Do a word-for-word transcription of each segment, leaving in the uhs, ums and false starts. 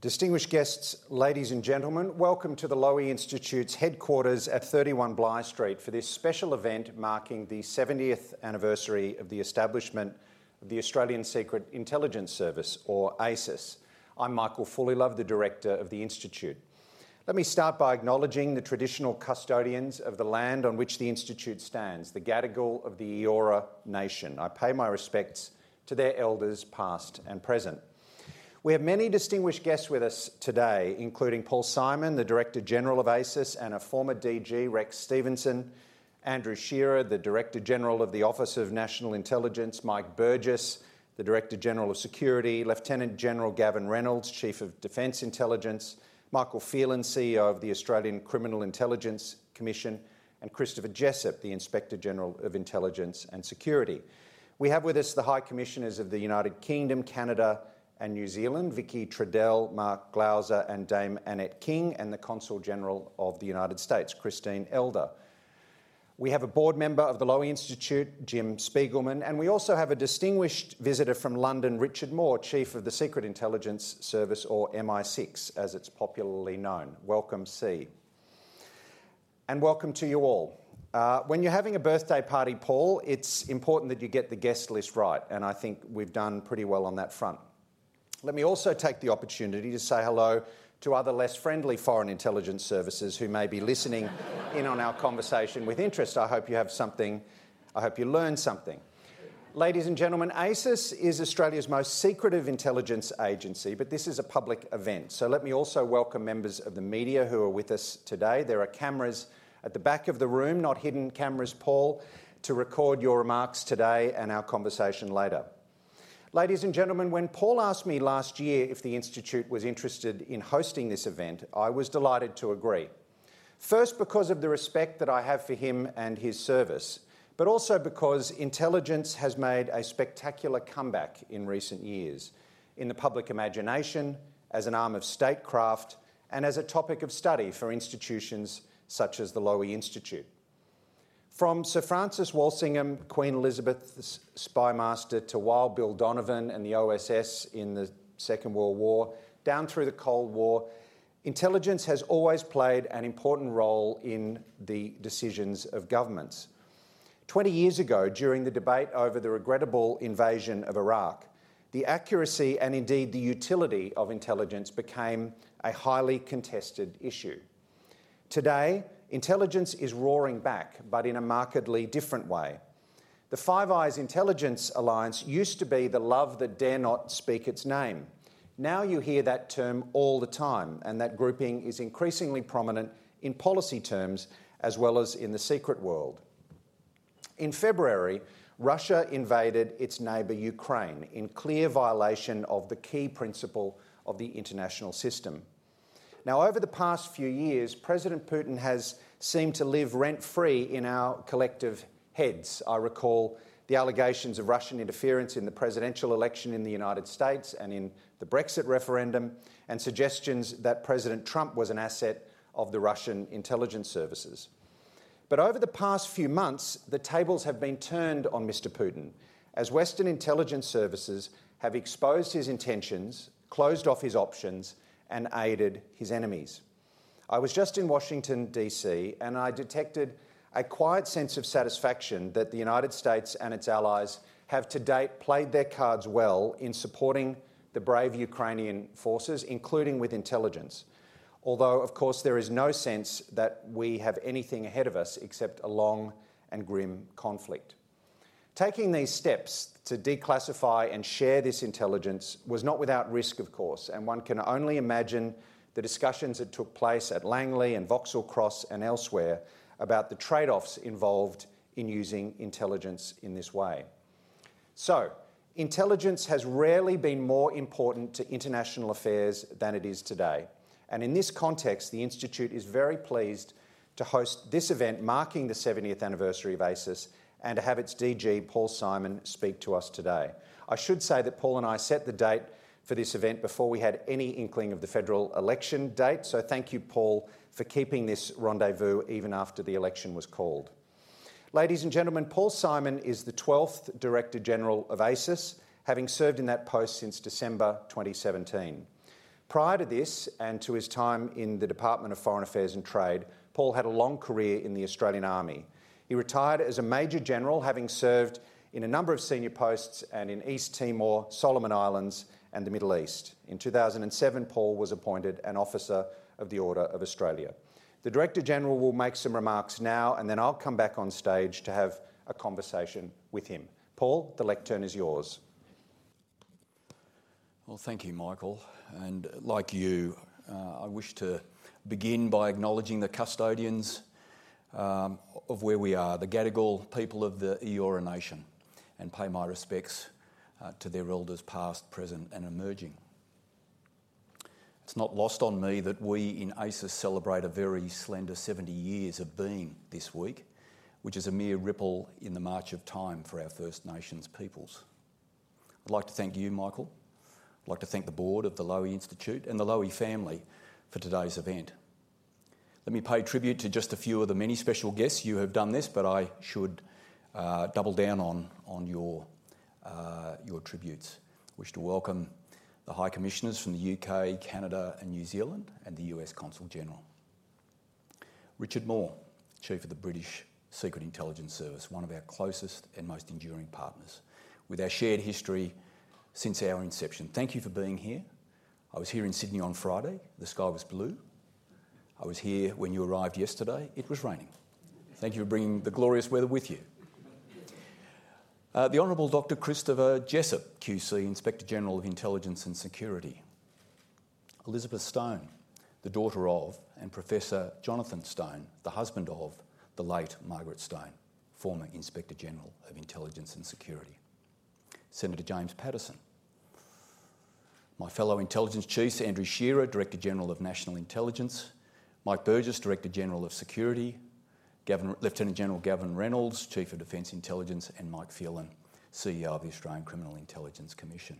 Distinguished guests, ladies and gentlemen, welcome to the Lowy Institute's headquarters at thirty-one Bligh Street for this special event marking the seventieth anniversary of the establishment of the Australian Secret Intelligence Service, or ASIS. I'm Michael Fullilove, the Director of the Institute. Let me start by acknowledging the traditional custodians of the land on which the Institute stands, the Gadigal of the Eora Nation. I pay my respects to their elders past and present. We have many distinguished guests with us today, including Paul Simon, the Director-General of ASIS, and a former D G, Rex Stevenson, Andrew Shearer, the Director-General of the Office of National Intelligence, Mike Burgess, the Director-General of Security, Lieutenant General Gavin Reynolds, Chief of Defence Intelligence, Michael Phelan, C E O of the Australian Criminal Intelligence Commission, and Christopher Jessup, the Inspector-General of Intelligence and Security. We have with us the High Commissioners of the United Kingdom, Canada, and New Zealand, Vicky Trudell, Mark Glauser and Dame Annette King, and the Consul General of the United States, Christine Elder. We have a board member of the Lowy Institute, Jim Spiegelman, and we also have a distinguished visitor from London, Richard Moore, Chief of the Secret Intelligence Service, or M I six, as it's popularly known. Welcome, C. And welcome to you all. Uh, when you're having a birthday party, Paul, it's important that you get the guest list right, and I think we've done pretty well on that front. Let me also take the opportunity to say hello to other less friendly foreign intelligence services who may be listening in on our conversation with interest. I hope you have something, I hope you learned something. Ladies and gentlemen, ASIS is Australia's most secretive intelligence agency, but this is a public event. So let me also welcome members of the media who are with us today. There are cameras at the back of the room, not hidden cameras, Paul, to record your remarks today and our conversation later. Ladies and gentlemen, when Paul asked me last year if the Institute was interested in hosting this event, I was delighted to agree. First, because of the respect that I have for him and his service, but also because intelligence has made a spectacular comeback in recent years, in the public imagination, as an arm of statecraft, and as a topic of study for institutions such as the Lowy Institute. From Sir Francis Walsingham, Queen Elizabeth's spymaster, to Wild Bill Donovan and the O S S in the Second World War, down through the Cold War, intelligence has always played an important role in the decisions of governments. Twenty years ago, during the debate over the regrettable invasion of Iraq, the accuracy and indeed the utility of intelligence became a highly contested issue. Today, intelligence is roaring back, but in a markedly different way. The Five Eyes Intelligence Alliance used to be the love that dare not speak its name. Now you hear that term all the time, and that grouping is increasingly prominent in policy terms as well as in the secret world. In February, Russia invaded its neighbour Ukraine in clear violation of the key principle of the international system. Now, over the past few years, President Putin has seemed to live rent-free in our collective heads. I recall the allegations of Russian interference in the presidential election in the United States and in the Brexit referendum, and suggestions that President Trump was an asset of the Russian intelligence services. But over the past few months, the tables have been turned on Mister Putin, as Western intelligence services have exposed his intentions, closed off his options, and aided his enemies. I was just in Washington, D C, and I detected a quiet sense of satisfaction that the United States and its allies have to date played their cards well in supporting the brave Ukrainian forces, including with intelligence. Although, of course, there is no sense that we have anything ahead of us except a long and grim conflict. Taking these steps to declassify and share this intelligence was not without risk, of course, and one can only imagine the discussions that took place at Langley and Vauxhall Cross and elsewhere about the trade-offs involved in using intelligence in this way. So, intelligence has rarely been more important to international affairs than it is today. And in this context, the Institute is very pleased to host this event marking the seventieth anniversary of ASIS and to have its D G, Paul Simon, speak to us today. I should say that Paul and I set the date for this event before we had any inkling of the federal election date, so thank you, Paul, for keeping this rendezvous even after the election was called. Ladies and gentlemen, Paul Simon is the twelfth Director-General of ASIS, having served in that post since December twenty seventeen. Prior to this, and to his time in the Department of Foreign Affairs and Trade, Paul had a long career in the Australian Army. He retired as a Major General, having served in a number of senior posts and in East Timor, Solomon Islands and the Middle East. In two thousand seven, Paul was appointed an Officer of the Order of Australia. The Director-General will make some remarks now, and then I'll come back on stage to have a conversation with him. Paul, the lectern is yours. Well, thank you, Michael. And like you, uh, I wish to begin by acknowledging the custodians um, of where we are, the Gadigal people of the Eora Nation, and pay my respects uh, to their elders past, present and emerging. It's not lost on me that we in ACES celebrate a very slender seventy years of being this week, which is a mere ripple in the march of time for our First Nations peoples. I'd like to thank you, Michael. I'd like to thank the board of the Lowy Institute and the Lowy family for today's event. Let me pay tribute to just a few of the many special guests. You have done this, but I should uh, double down on, on your, uh, your tributes. I wish to welcome the High Commissioners from the U K, Canada and New Zealand, and the U S Consul General. Richard Moore, Chief of the British Secret Intelligence Service, one of our closest and most enduring partners, with our shared history since our inception. Thank you for being here. I was here in Sydney on Friday. The sky was blue. I was here when you arrived yesterday. It was raining. Thank you for bringing the glorious weather with you. Uh, the Honourable Doctor Christopher Jessup, Q C, Inspector General of Intelligence and Security. Elizabeth Stone, the daughter of, and Professor Jonathan Stone, the husband of, the late Margaret Stone, former Inspector General of Intelligence and Security. Senator James Paterson. My fellow Intelligence Chiefs, Andrew Shearer, Director General of National Intelligence, Mike Burgess, Director General of Security, Gavin, Lieutenant General Gavin Reynolds, Chief of Defence Intelligence, and Mike Phelan, C E O of the Australian Criminal Intelligence Commission.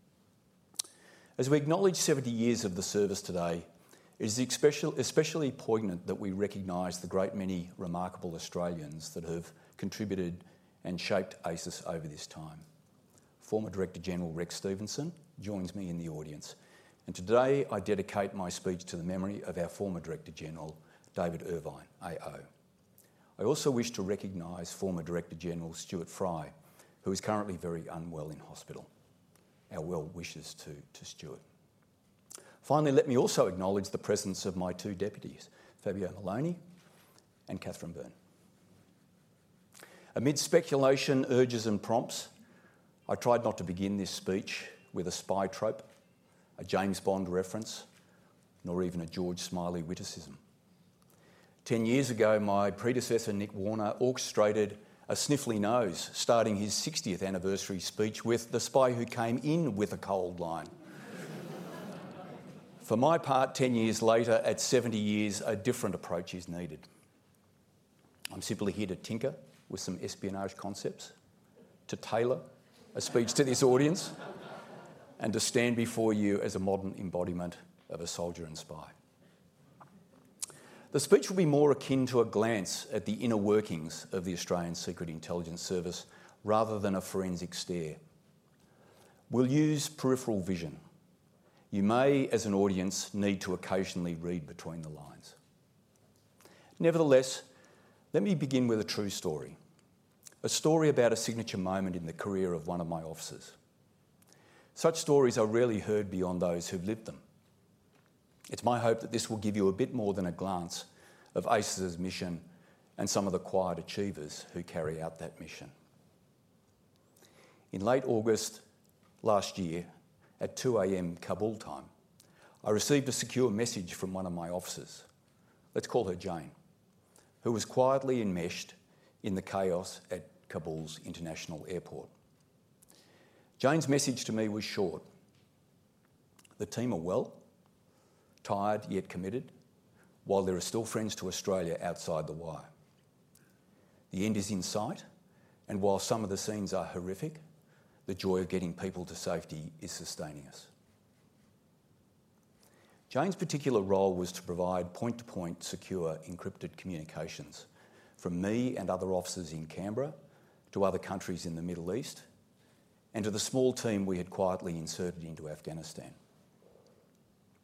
As we acknowledge seventy years of the service today, it is especially poignant that we recognise the great many remarkable Australians that have contributed and shaped ACES over this time. Former Director General Rex Stevenson joins me in the audience, and today I dedicate my speech to the memory of our former Director General, David Irvine, A O. I also wish to recognise former Director General Stuart Fry, who is currently very unwell in hospital. Our well wishes to, to Stuart. Finally, let me also acknowledge the presence of my two deputies, Fabio Maloney and Catherine Byrne. Amid speculation, urges and prompts, I tried not to begin this speech with a spy trope, a James Bond reference, nor even a George Smiley witticism. Ten years ago, my predecessor, Nick Warner, orchestrated a sniffly nose, starting his sixtieth anniversary speech with "The spy who came in with a cold" line. For my part, ten years later, at seventy years, a different approach is needed. I'm simply here to tinker with some espionage concepts, to tailor a speech to this audience, and to stand before you as a modern embodiment of a soldier and spy. The speech will be more akin to a glance at the inner workings of the Australian Secret Intelligence Service rather than a forensic stare. We'll use peripheral vision. You may, as an audience, need to occasionally read between the lines. Nevertheless, let me begin with a true story. A story about a signature moment in the career of one of my officers. Such stories are rarely heard beyond those who've lived them. It's my hope that this will give you a bit more than a glance of ACES's mission and some of the quiet achievers who carry out that mission. In late August last year, at two a m Kabul time, I received a secure message from one of my officers, let's call her Jane, who was quietly enmeshed in the chaos at Kabul's international airport. Jane's message to me was short. The team are well, tired yet committed, while there are still friends to Australia outside the wire. The end is in sight, and while some of the scenes are horrific, the joy of getting people to safety is sustaining us. Jane's particular role was to provide point-to-point secure encrypted communications from me and other officers in Canberra to other countries in the Middle East and to the small team we had quietly inserted into Afghanistan.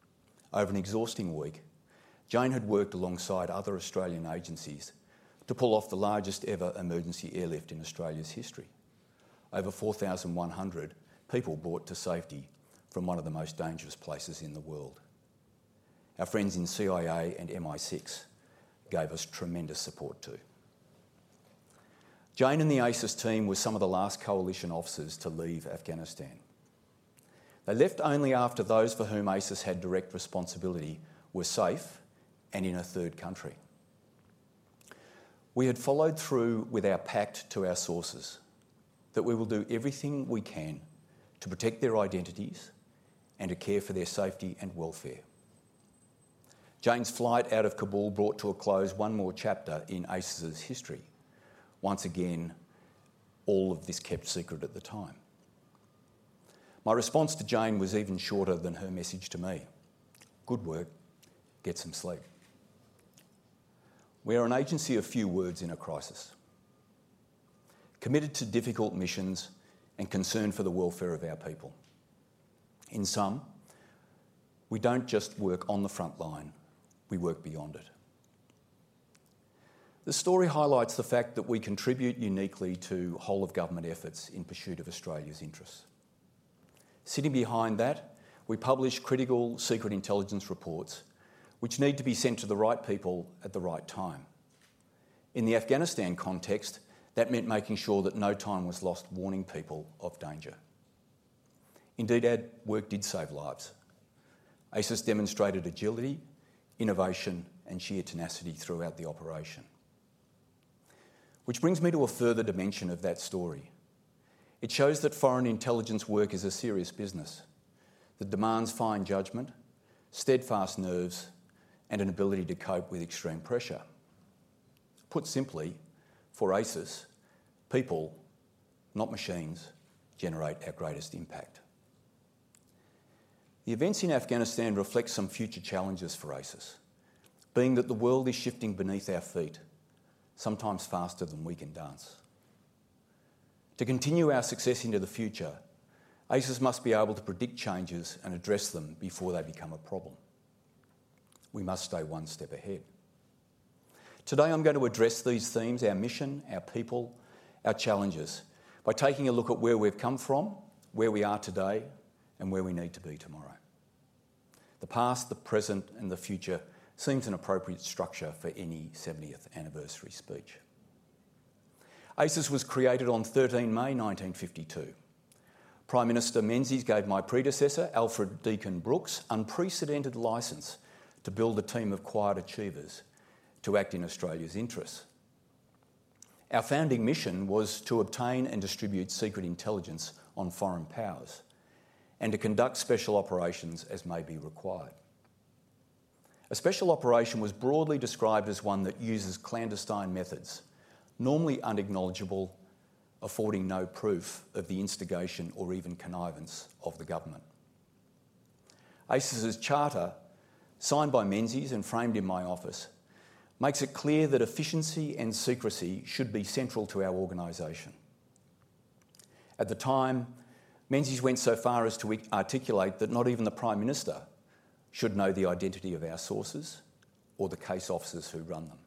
over an exhausting week, Jane had worked alongside other Australian agencies to pull off the largest ever emergency airlift in Australia's history. Over four thousand one hundred people brought to safety from one of the most dangerous places in the world. Our friends in C I A and M I six gave us tremendous support too. Jane and the ACES team were some of the last coalition officers to leave Afghanistan. They left only after those for whom ACES had direct responsibility were safe and in a third country. We had followed through with our pact to our sources that we will do everything we can to protect their identities and to care for their safety and welfare. Jane's flight out of Kabul brought to a close one more chapter in ACES's history. Once again, all of this kept secret at the time. My response to Jane was even shorter than her message to me. Good work, get some sleep. We are an agency of few words in a crisis, committed to difficult missions and concerned for the welfare of our people. In some, we don't just work on the front line, we work beyond it. The story highlights the fact that we contribute uniquely to whole-of-government efforts in pursuit of Australia's interests. Sitting behind that, we publish critical secret intelligence reports which need to be sent to the right people at the right time. In the Afghanistan context, that meant making sure that no time was lost warning people of danger. Indeed, our work did save lives. ACES demonstrated agility, innovation and sheer tenacity throughout the operation. Which brings me to a further dimension of that story. It shows that foreign intelligence work is a serious business that demands fine judgment, steadfast nerves, and an ability to cope with extreme pressure. Put simply, for ACES, people, not machines, generate our greatest impact. The events in Afghanistan reflect some future challenges for ACES, being that the world is shifting beneath our feet, sometimes faster than we can dance. To continue our success into the future, ACES must be able to predict changes and address them before they become a problem. We must stay one step ahead. Today I'm going to address these themes, our mission, our people, our challenges, by taking a look at where we've come from, where we are today, and where we need to be tomorrow. The past, the present and the future seems an appropriate structure for any seventieth anniversary speech. ACES was created on the thirteenth of May nineteen fifty-two. Prime Minister Menzies gave my predecessor, Alfred Deakin Brooks, unprecedented licence to build a team of quiet achievers to act in Australia's interests. Our founding mission was to obtain and distribute secret intelligence on foreign powers and to conduct special operations as may be required. A special operation was broadly described as one that uses clandestine methods, normally unacknowledgeable, affording no proof of the instigation or even connivance of the government. ACES's charter, signed by Menzies and framed in my office, makes it clear that efficiency and secrecy should be central to our organisation. At the time, Menzies went so far as to articulate that not even the Prime Minister should know the identity of our sources or the case officers who run them.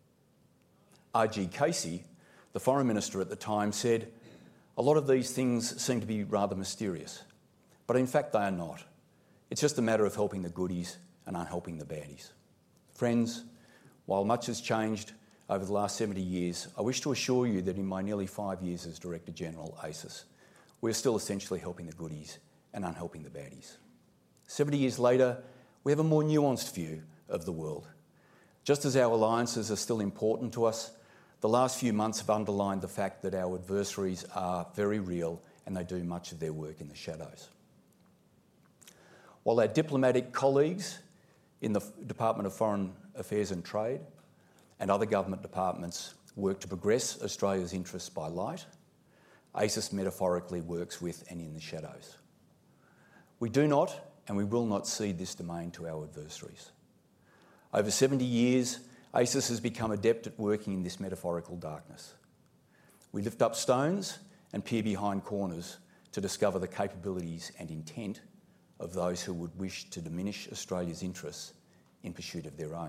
R G Casey, the Foreign Minister at the time, said, "A lot of these things seem to be rather mysterious, but in fact they are not. It's just a matter of helping the goodies and unhelping the baddies." Friends, while much has changed over the last seventy years, I wish to assure you that in my nearly five years as Director General ACES, we're still essentially helping the goodies and unhelping the baddies. seventy years later, we have a more nuanced view of the world. Just as our alliances are still important to us, the last few months have underlined the fact that our adversaries are very real and they do much of their work in the shadows. While our diplomatic colleagues in the Department of Foreign Affairs and Trade and other government departments work to progress Australia's interests by light, ACES metaphorically works with and in the shadows. We do not and we will not cede this domain to our adversaries. Over seventy years, ACES has become adept at working in this metaphorical darkness. We lift up stones and peer behind corners to discover the capabilities and intent of those who would wish to diminish Australia's interests in pursuit of their own.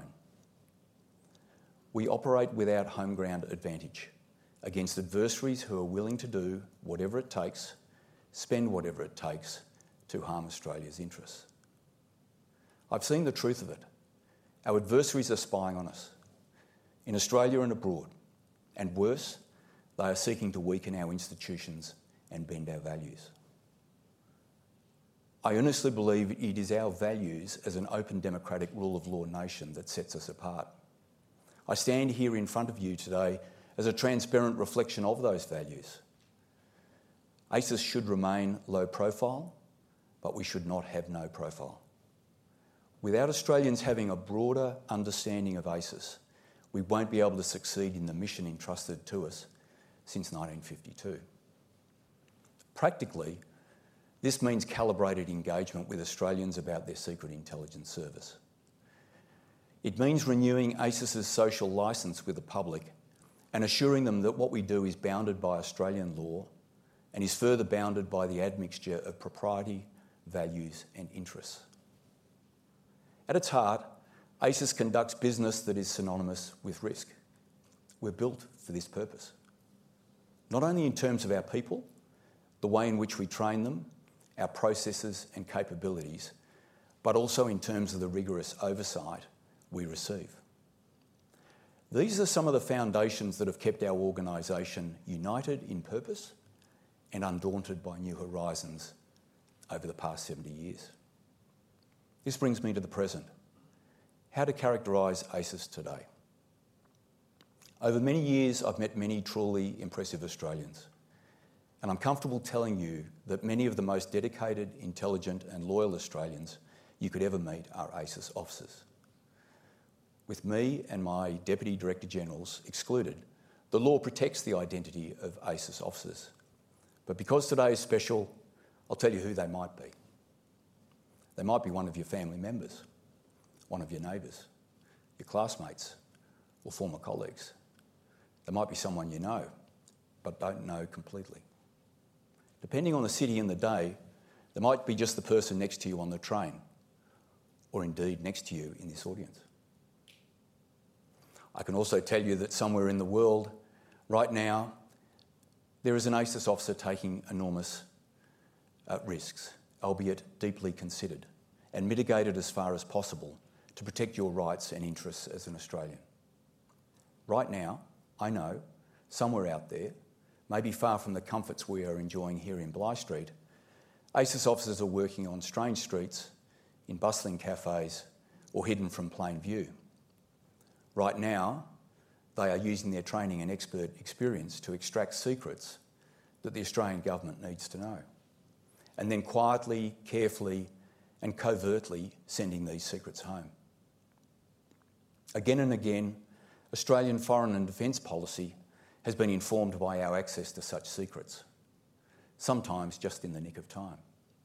We operate without home ground advantage against adversaries who are willing to do whatever it takes, spend whatever it takes to harm Australia's interests. I've seen the truth of it. Our adversaries are spying on us, in Australia and abroad, and worse, they are seeking to weaken our institutions and bend our values. I earnestly believe it is our values as an open democratic rule of law nation that sets us apart. I stand here in front of you today as a transparent reflection of those values. ACIS should remain low profile, but we should not have no profile. Without Australians having a broader understanding of ACIS, we won't be able to succeed in the mission entrusted to us since nineteen fifty-two. Practically, this means calibrated engagement with Australians about their secret intelligence service. It means renewing ACIS's social licence with the public and assuring them that what we do is bounded by Australian law and is further bounded by the admixture of propriety, values and interests. At its heart, ACIS conducts business that is synonymous with risk. We're built for this purpose, not only in terms of our people, the way in which we train them, our processes and capabilities, but also in terms of the rigorous oversight we receive. These are some of the foundations that have kept our organisation united in purpose and undaunted by new horizons over the past seventy years. This brings me to the present. How to characterise ACIS today. Over many years, I've met many truly impressive Australians, and I'm comfortable telling you that many of the most dedicated, intelligent and loyal Australians you could ever meet are ACIS officers. With me and my Deputy Director Generals excluded, the law protects the identity of ACIS officers. But because today is special, I'll tell you who they might be. They might be one of your family members, one of your neighbours, your classmates or former colleagues. They might be someone you know, but don't know completely. Depending on the city and the day, they might be just the person next to you on the train, or indeed next to you in this audience. I can also tell you that somewhere in the world, right now, there is an ACIS officer taking enormous uh, risks, albeit deeply considered, and mitigated as far as possible to protect your rights and interests as an Australian. Right now, I know, somewhere out there, maybe far from the comforts we are enjoying here in Bligh Street, ACIS officers are working on strange streets, in bustling cafes, or hidden from plain view. Right now, they are using their training and expert experience to extract secrets that the Australian government needs to know, and then quietly, carefully and covertly sending these secrets home. Again and again, Australian foreign and defence policy has been informed by our access to such secrets, sometimes just in the nick of time.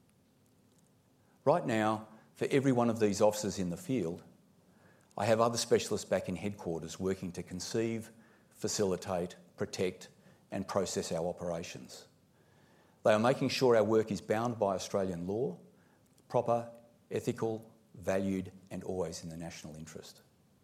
Right now, for every one of these officers in the field, I have other specialists back in headquarters working to conceive, facilitate, protect and process our operations. They are making sure our work is bound by Australian law, proper, ethical, valued and always in the national interest.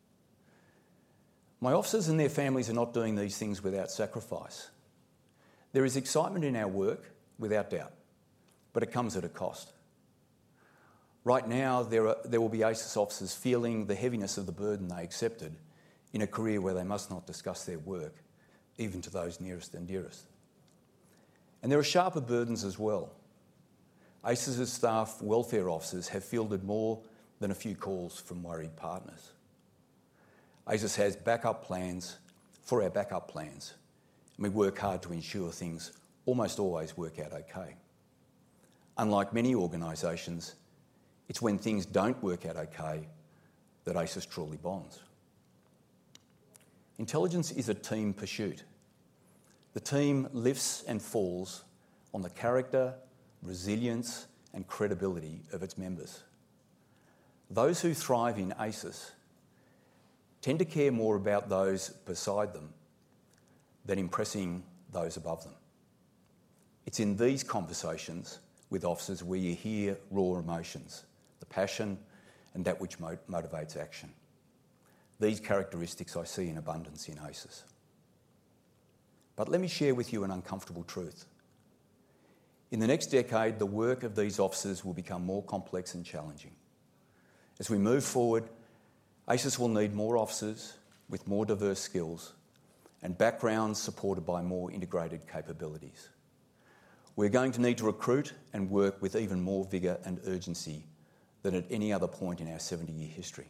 My officers and their families are not doing these things without sacrifice. There is excitement in our work, without doubt, but it comes at a cost. Right now, there, are, there will be ACIS officers feeling the heaviness of the burden they accepted in a career where they must not discuss their work, even to those nearest and dearest. And there are sharper burdens as well. ACIS's staff welfare officers have fielded more than a few calls from worried partners. ACIS has backup plans for our backup plans, and we work hard to ensure things almost always work out okay. Unlike many organisations, it's when things don't work out okay that ACIS truly bonds. Intelligence is a team pursuit. The team lifts and falls on the character, resilience and credibility of its members. Those who thrive in ACIS tend to care more about those beside them than impressing those above them. It's in these conversations with officers where you hear raw emotions, the passion and that which mo- motivates action. These characteristics I see in abundance in ACES. But let me share with you an uncomfortable truth. In the next decade, the work of these officers will become more complex and challenging. As we move forward, ACES will need more officers with more diverse skills and backgrounds supported by more integrated capabilities. We're going to need to recruit and work with even more vigour and urgency than at any other point in our seventy-year history.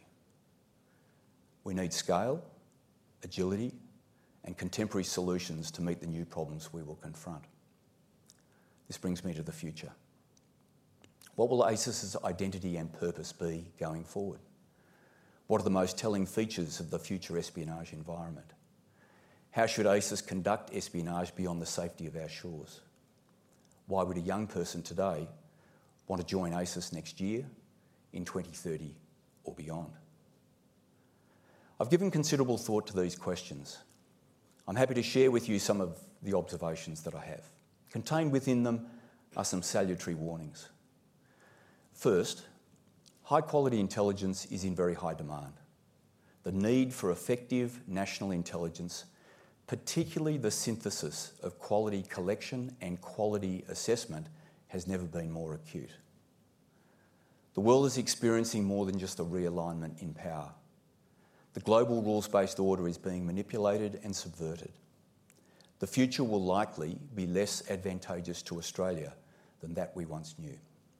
We need scale, agility, and contemporary solutions to meet the new problems we will confront. This brings me to the future. What will ACES's identity and purpose be going forward? What are the most telling features of the future espionage environment? How should ACES conduct espionage beyond the safety of our shores? Why would a young person today want to join ACES next year, in twenty thirty or beyond? I've given considerable thought to these questions. I'm happy to share with you some of the observations that I have. Contained within them are some salutary warnings. First, high-quality intelligence is in very high demand. The need for effective national intelligence, particularly the synthesis of quality collection and quality assessment, has never been more acute. The world is experiencing more than just a realignment in power. The global rules-based order is being manipulated and subverted. The future will likely be less advantageous to Australia than that we once knew.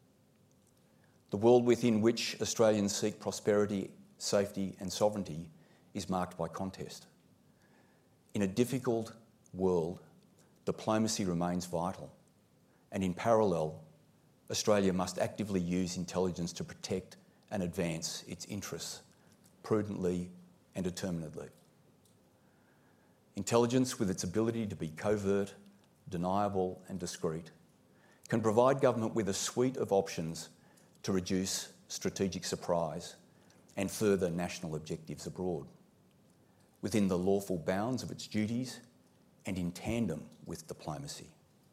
The world within which Australians seek prosperity, safety and sovereignty is marked by contest. In a difficult world, diplomacy remains vital, and in parallel, Australia must actively use intelligence to protect and advance its interests prudently and determinedly. Intelligence, with its ability to be covert, deniable and discreet, can provide government with a suite of options to reduce strategic surprise and further national objectives abroad, within the lawful bounds of its duties and in tandem with diplomacy.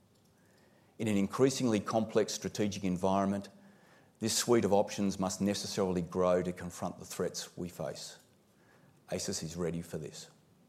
In an increasingly complex strategic environment, this suite of options must necessarily grow to confront the threats we face. ACES is ready for this.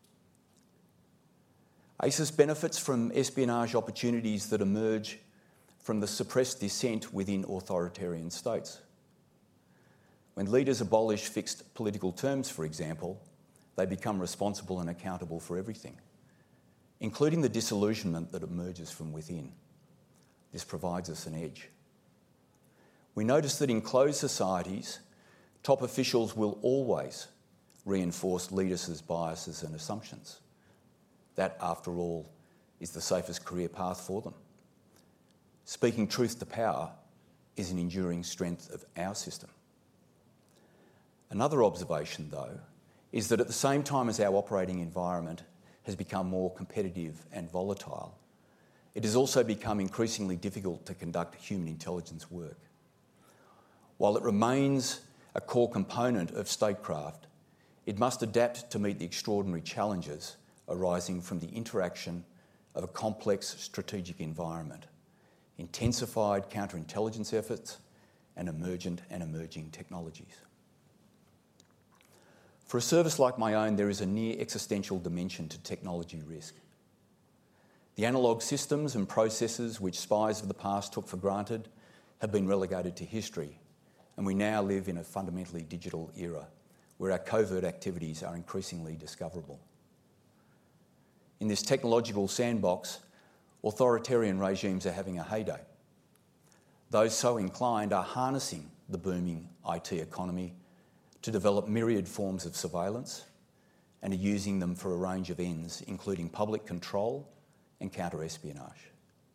ACES benefits from espionage opportunities that emerge from the suppressed dissent within authoritarian states. When leaders abolish fixed political terms, for example, they become responsible and accountable for everything, including the disillusionment that emerges from within. This provides us an edge. We notice that in closed societies, top officials will always reinforce leaders' biases and assumptions. That, after all, is the safest career path for them. Speaking truth to power is an enduring strength of our system. Another observation, though, is that at the same time as our operating environment has become more competitive and volatile, it has also become increasingly difficult to conduct human intelligence work. While it remains a core component of statecraft, it must adapt to meet the extraordinary challenges arising from the interaction of a complex strategic environment, intensified counterintelligence efforts, and emergent and emerging technologies. For a service like my own, there is a near existential dimension to technology risk. The analogue systems and processes which spies of the past took for granted have been relegated to history, and we now live in a fundamentally digital era where our covert activities are increasingly discoverable. In this technological sandbox, authoritarian regimes are having a heyday. Those so inclined are harnessing the booming I T economy to develop myriad forms of surveillance and are using them for a range of ends, including public control and counter-espionage.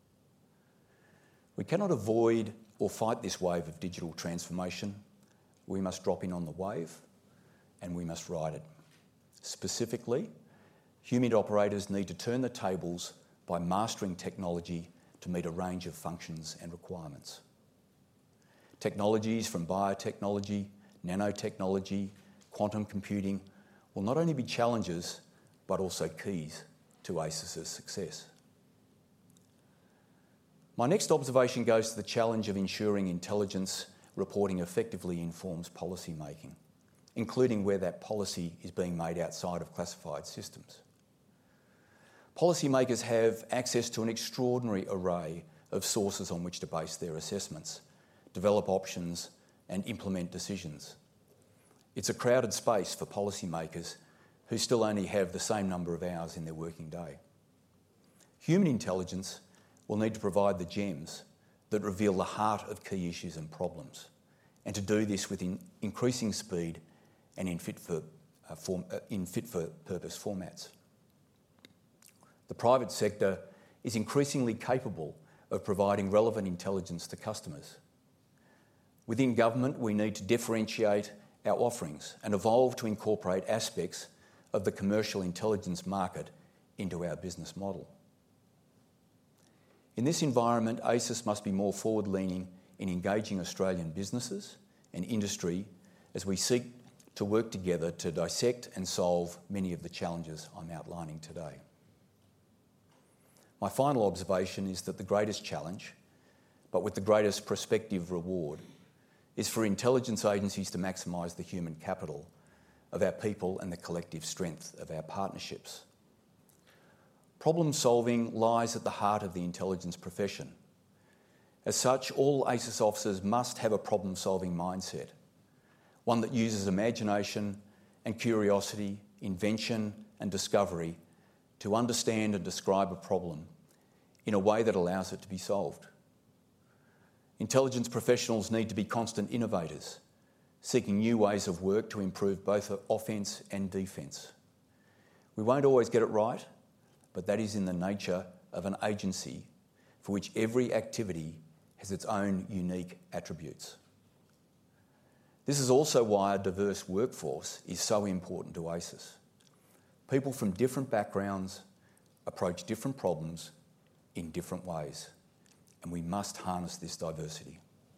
We cannot avoid or fight this wave of digital transformation. We must drop in on the wave and we must ride it. Specifically, human operators need to turn the tables by mastering technology to meet a range of functions and requirements. Technologies from biotechnology, nanotechnology, quantum computing will not only be challenges but also keys to ACES's success. My next observation goes to the challenge of ensuring intelligence reporting effectively informs policy making, including where that policy is being made outside of classified systems. Policymakers have access to an extraordinary array of sources on which to base their assessments, develop options and implement decisions. It's a crowded space for policymakers who still only have the same number of hours in their working day. Human intelligence will need to provide the gems that reveal the heart of key issues and problems, and to do this with in increasing speed and in fit for, uh, form, uh, in fit for purpose formats. The private sector is increasingly capable of providing relevant intelligence to customers. Within government, we need to differentiate our offerings and evolve to incorporate aspects of the commercial intelligence market into our business model. In this environment, ASIS must be more forward-leaning in engaging Australian businesses and industry as we seek to work together to dissect and solve many of the challenges I'm outlining today. My final observation is that the greatest challenge, but with the greatest prospective reward, is for intelligence agencies to maximise the human capital of our people and the collective strength of our partnerships. Problem solving lies at the heart of the intelligence profession. As such, all ASIS officers must have a problem solving mindset, one that uses imagination and curiosity, invention and discovery to understand and describe a problem in a way that allows it to be solved. Intelligence professionals need to be constant innovators, seeking new ways of work to improve both offence and defence. We won't always get it right, but that is in the nature of an agency for which every activity has its own unique attributes. This is also why a diverse workforce is so important to ASIS. People from different backgrounds approach different problems in different ways, and we must harness this diversity.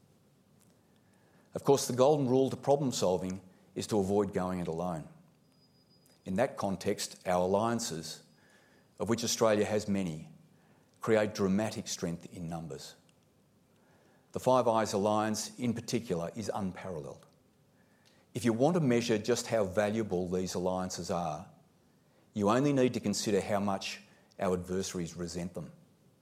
Of course, the golden rule to problem solving is to avoid going it alone. In that context, our alliances, of which Australia has many, create dramatic strength in numbers. The Five Eyes Alliance, in particular, is unparalleled. If you want to measure just how valuable these alliances are, you only need to consider how much our adversaries resent them.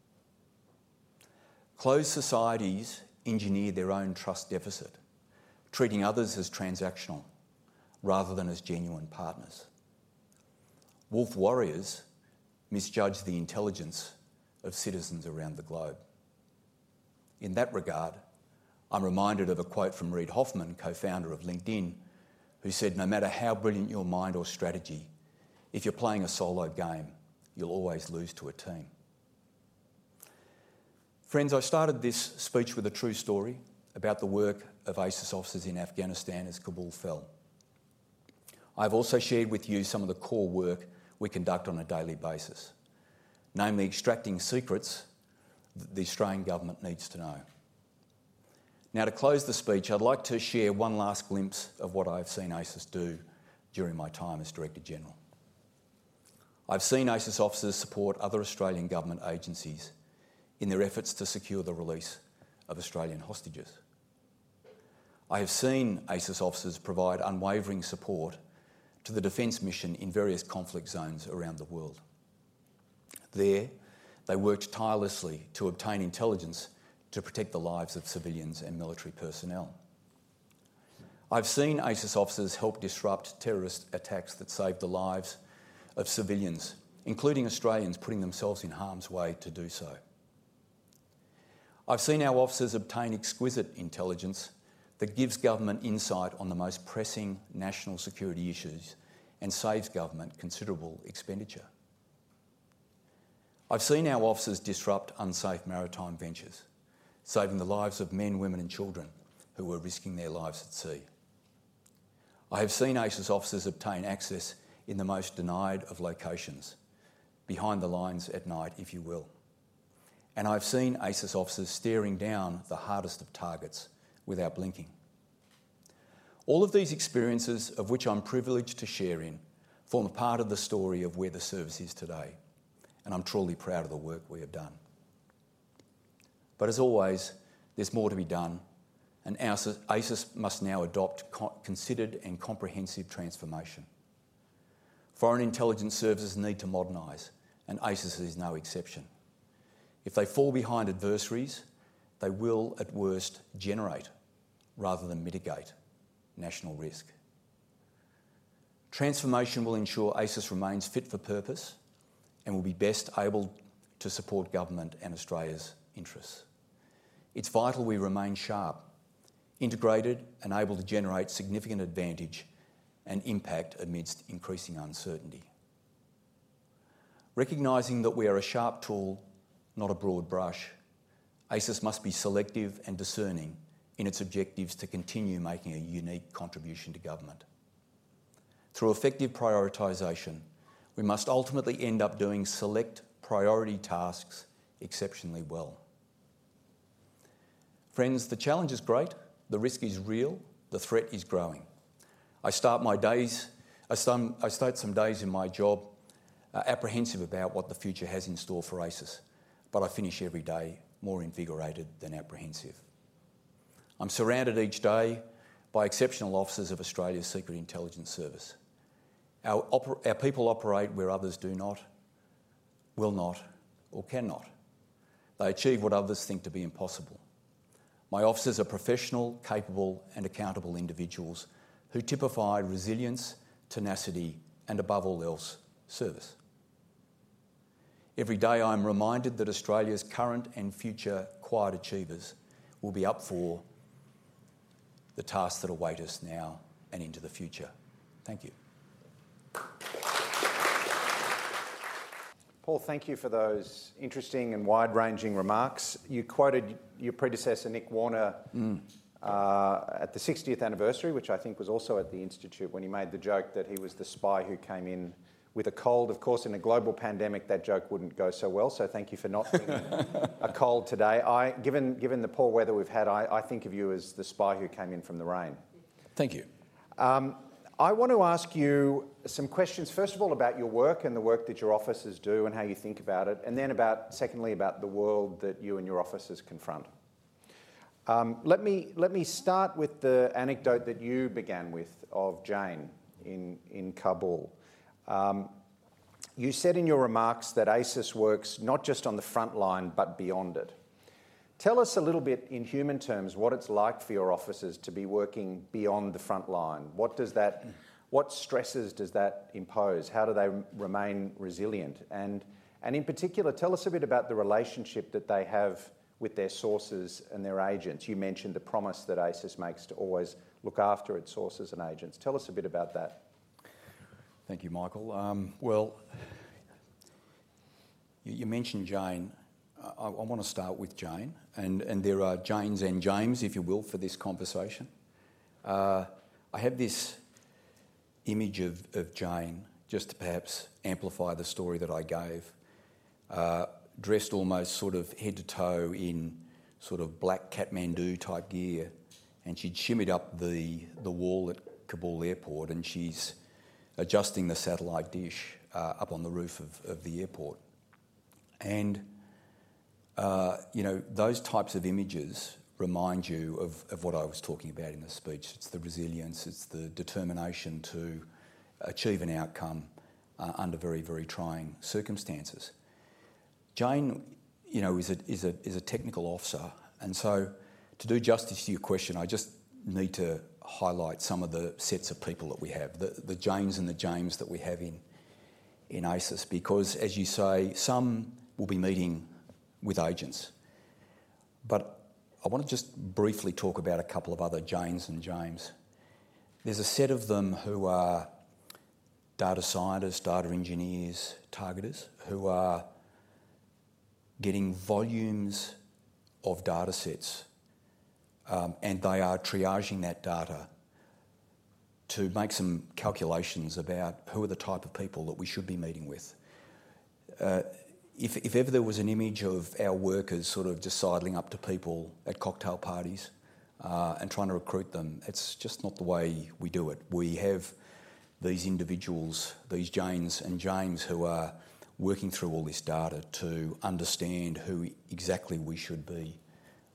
Closed societies engineer their own trust deficit, treating others as transactional rather than as genuine partners. Wolf warriors misjudge the intelligence of citizens around the globe. In that regard, I'm reminded of a quote from Reid Hoffman, co-founder of LinkedIn, who said, "No matter how brilliant your mind or strategy, if you're playing a solo game, you'll always lose to a team." Friends, I started this speech with a true story about the work of ASIS officers in Afghanistan as Kabul fell. I've also shared with you some of the core work we conduct on a daily basis, namely extracting secrets that the Australian government needs to know. Now, to close the speech, I'd like to share one last glimpse of what I've seen ASIS do during my time as Director General. I've seen ASIS officers support other Australian government agencies in their efforts to secure the release of Australian hostages. I have seen ASIS officers provide unwavering support to the defence mission in various conflict zones around the world. There, they worked tirelessly to obtain intelligence to protect the lives of civilians and military personnel. I've seen ASIS officers help disrupt terrorist attacks that saved the lives of civilians, including Australians putting themselves in harm's way to do so. I've seen our officers obtain exquisite intelligence that gives government insight on the most pressing national security issues and saves government considerable expenditure. I've seen our officers disrupt unsafe maritime ventures, saving the lives of men, women and children who were risking their lives at sea. I have seen ASIS officers obtain access in the most denied of locations, behind the lines at night, if you will. And I've seen ASIS officers staring down the hardest of targets without blinking. All of these experiences, of which I'm privileged to share in, form a part of the story of where the service is today, and I'm truly proud of the work we have done. But as always, there's more to be done, and ASIS must now adopt considered and comprehensive transformation. Foreign intelligence services need to modernise, and ASIS is no exception. If they fall behind adversaries, they will, at worst, generate rather than mitigate national risk. Transformation will ensure ASIS remains fit for purpose and will be best able to support government and Australia's interests. It's vital we remain sharp, integrated and able to generate significant advantage and impact amidst increasing uncertainty. Recognising that we are a sharp tool, not a broad brush, ASIS must be selective and discerning in its objectives to continue making a unique contribution to government. Through effective prioritisation, we must ultimately end up doing select priority tasks exceptionally well. Friends, the challenge is great, the risk is real, the threat is growing. I start my days, I start, I start some days in my job uh, apprehensive about what the future has in store for ASIS, but I finish every day more invigorated than apprehensive. I'm surrounded each day by exceptional officers of Australia's Secret Intelligence Service. Our, oper- our people operate where others do not, will not, or cannot. They achieve what others think to be impossible. My officers are professional, capable and accountable individuals who typify resilience, tenacity and, above all else, service. Every day I'm reminded that Australia's current and future quiet achievers will be up for the tasks that await us now and into the future. Thank you. Paul, thank you for those interesting and wide-ranging remarks. You quoted your predecessor, Nick Warner, mm. uh, at the sixtieth anniversary, which I think was also at the Institute, when he made the joke that he was the spy who came in with a cold. Of course, in a global pandemic, that joke wouldn't go so well, so thank you for not being a cold today. I, given, given the poor weather we've had, I, I think of you as the spy who came in from the rain. Thank you. Um, I want to ask you some questions, first of all, about your work and the work that your officers do and how you think about it, and then about, secondly, about the world that you and your officers confront. Um, let me, let me start with the anecdote that you began with of Jane in, in Kabul. Um, you said in your remarks that ASIS works not just on the front line but beyond it. Tell us a little bit in human terms what it's like for your officers to be working beyond the front line. What does that, what stresses does that impose? How do they remain resilient? And, and in particular, tell us a bit about the relationship that they have with their sources and their agents. You mentioned the promise that ASIS makes to always look after its sources and agents. Tell us a bit about that. Thank you, Michael. Um, well, you, you mentioned Jane. I, I want to start with Jane, and, and there are Janes and James, if you will, for this conversation. Uh, I have this image of, of Jane, just to perhaps amplify the story that I gave, uh, dressed almost sort of head to toe in sort of black Kathmandu type gear, and she'd shimmied up the, the wall at Kabul airport, and she's adjusting the satellite dish uh, up on the roof of, of the airport. And, uh, you know, those types of images remind you of, of what I was talking about in the speech. It's the resilience, it's the determination to achieve an outcome uh, under very, very trying circumstances. Jane, you know, is a, is a, is a technical officer, and so to do justice to your question, I just need to highlight some of the sets of people that we have, the, the Janes and the James that we have in, in ASIS, because, as you say, some will be meeting with agents. But I want to just briefly talk about a couple of other Janes and James. There's a set of them who are data scientists, data engineers, targeters, who are getting volumes of data sets, um, and they are triaging that data to make some calculations about who are the type of people that we should be meeting with. Uh, if, if ever there was an image of our workers sort of just sidling up to people at cocktail parties uh, and trying to recruit them, it's just not the way we do it. We have these individuals, these Janes and James, who are working through all this data to understand who exactly we should be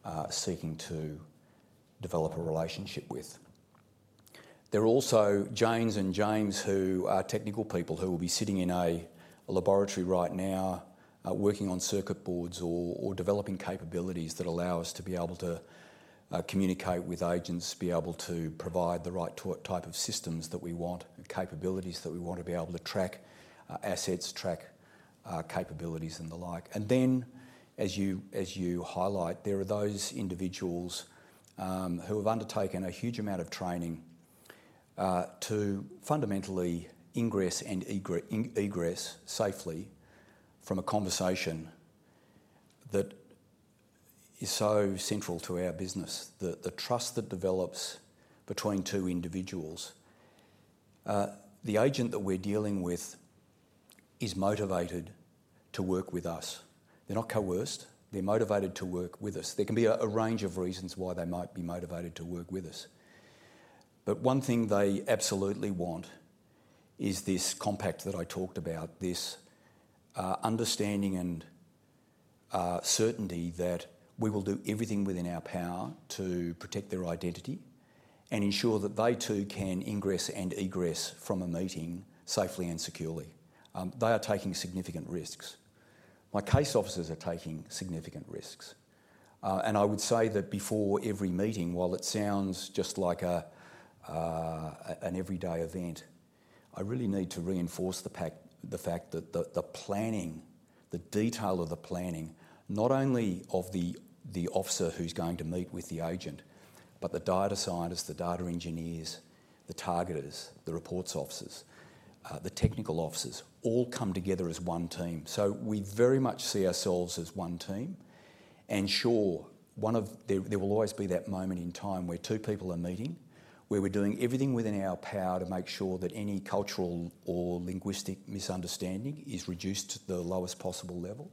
uh, seeking to develop a relationship with. There are also Janes and James who are technical people who will be sitting in a, a laboratory right now uh, working on circuit boards or, or developing capabilities that allow us to be able to uh, communicate with agents, be able to provide the right t- type of systems that we want, capabilities that we want to be able to track uh, assets, track uh, capabilities and the like. And then, as you, as you highlight, there are those individuals um, who have undertaken a huge amount of training Uh, to fundamentally ingress and egre- egress safely from a conversation that is so central to our business, the, the trust that develops between two individuals. Uh, the agent that we're dealing with is motivated to work with us. They're not coerced, they're motivated to work with us. There can be a, a range of reasons why they might be motivated to work with us. But one thing they absolutely want is this compact that I talked about, this uh, understanding and uh, certainty that we will do everything within our power to protect their identity and ensure that they too can ingress and egress from a meeting safely and securely. Um, they are taking significant risks. My case officers are taking significant risks. Uh, and I would say that before every meeting, while it sounds just like a Uh, an everyday event, I really need to reinforce the, pact, the fact that the, the planning, the detail of the planning, not only of the, the officer who's going to meet with the agent, but the data scientists, the data engineers, the targeters, the reports officers, uh, the technical officers, all come together as one team. So we very much see ourselves as one team. And sure, one of there, there will always be that moment in time where two people are meeting, where we're doing everything within our power to make sure that any cultural or linguistic misunderstanding is reduced to the lowest possible level.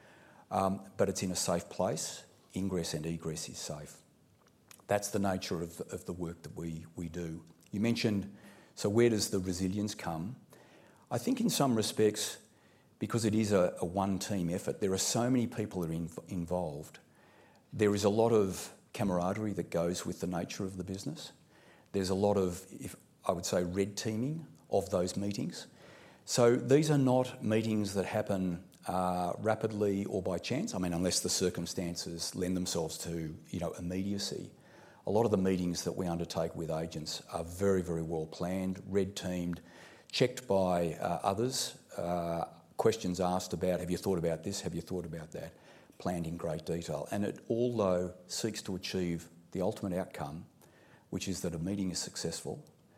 Um, but it's in a safe place. Ingress and egress is safe. That's the nature of, of the work that we, we do. You mentioned, so where does the resilience come? I think in some respects, because it is a, a one-team effort, there are so many people that are in, involved. There is a lot of camaraderie that goes with the nature of the business. There's a lot of, if I would say, red teaming of those meetings. So these are not meetings that happen uh, rapidly or by chance. I mean, unless the circumstances lend themselves to, you know, immediacy. A lot of the meetings that we undertake with agents are very, very well planned, red teamed, checked by uh, others, uh, questions asked about, have you thought about this, have you thought about that, planned in great detail. And it all, though, seeks to achieve the ultimate outcome, which is that a meeting is successful.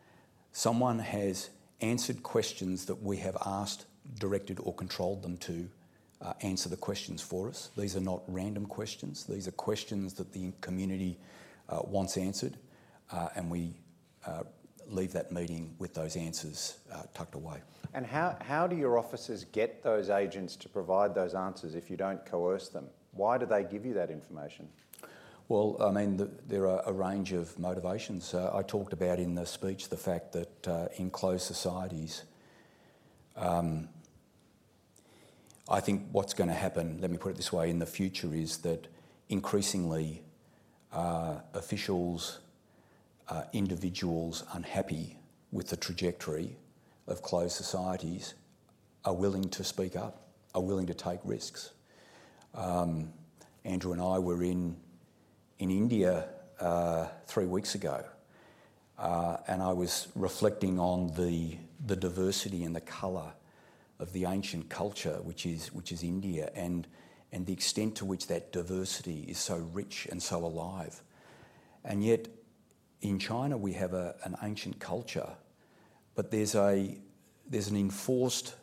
Someone has answered questions that we have asked, directed or controlled them to uh, answer the questions for us. These are not random questions. These are questions that the community uh, wants answered, uh, and we uh, leave that meeting with those answers uh, tucked away. And how, how do your officers get those agents to provide those answers if you don't coerce them? Why do they give you that information? Well, I mean, the, there are a range of motivations. Uh, I talked about in the speech the fact that uh, in closed societies, um, I think what's going to happen, let me put it this way, in the future is that increasingly uh, officials, uh, individuals unhappy with the trajectory of closed societies are willing to speak up, are willing to take risks. Um, Andrew and I were in in India uh, three weeks ago, uh, and I was reflecting on the the diversity and the colour of the ancient culture, which is which is India, and and the extent to which that diversity is so rich and so alive. And yet, in China we have a, an ancient culture, but there's a there's an enforced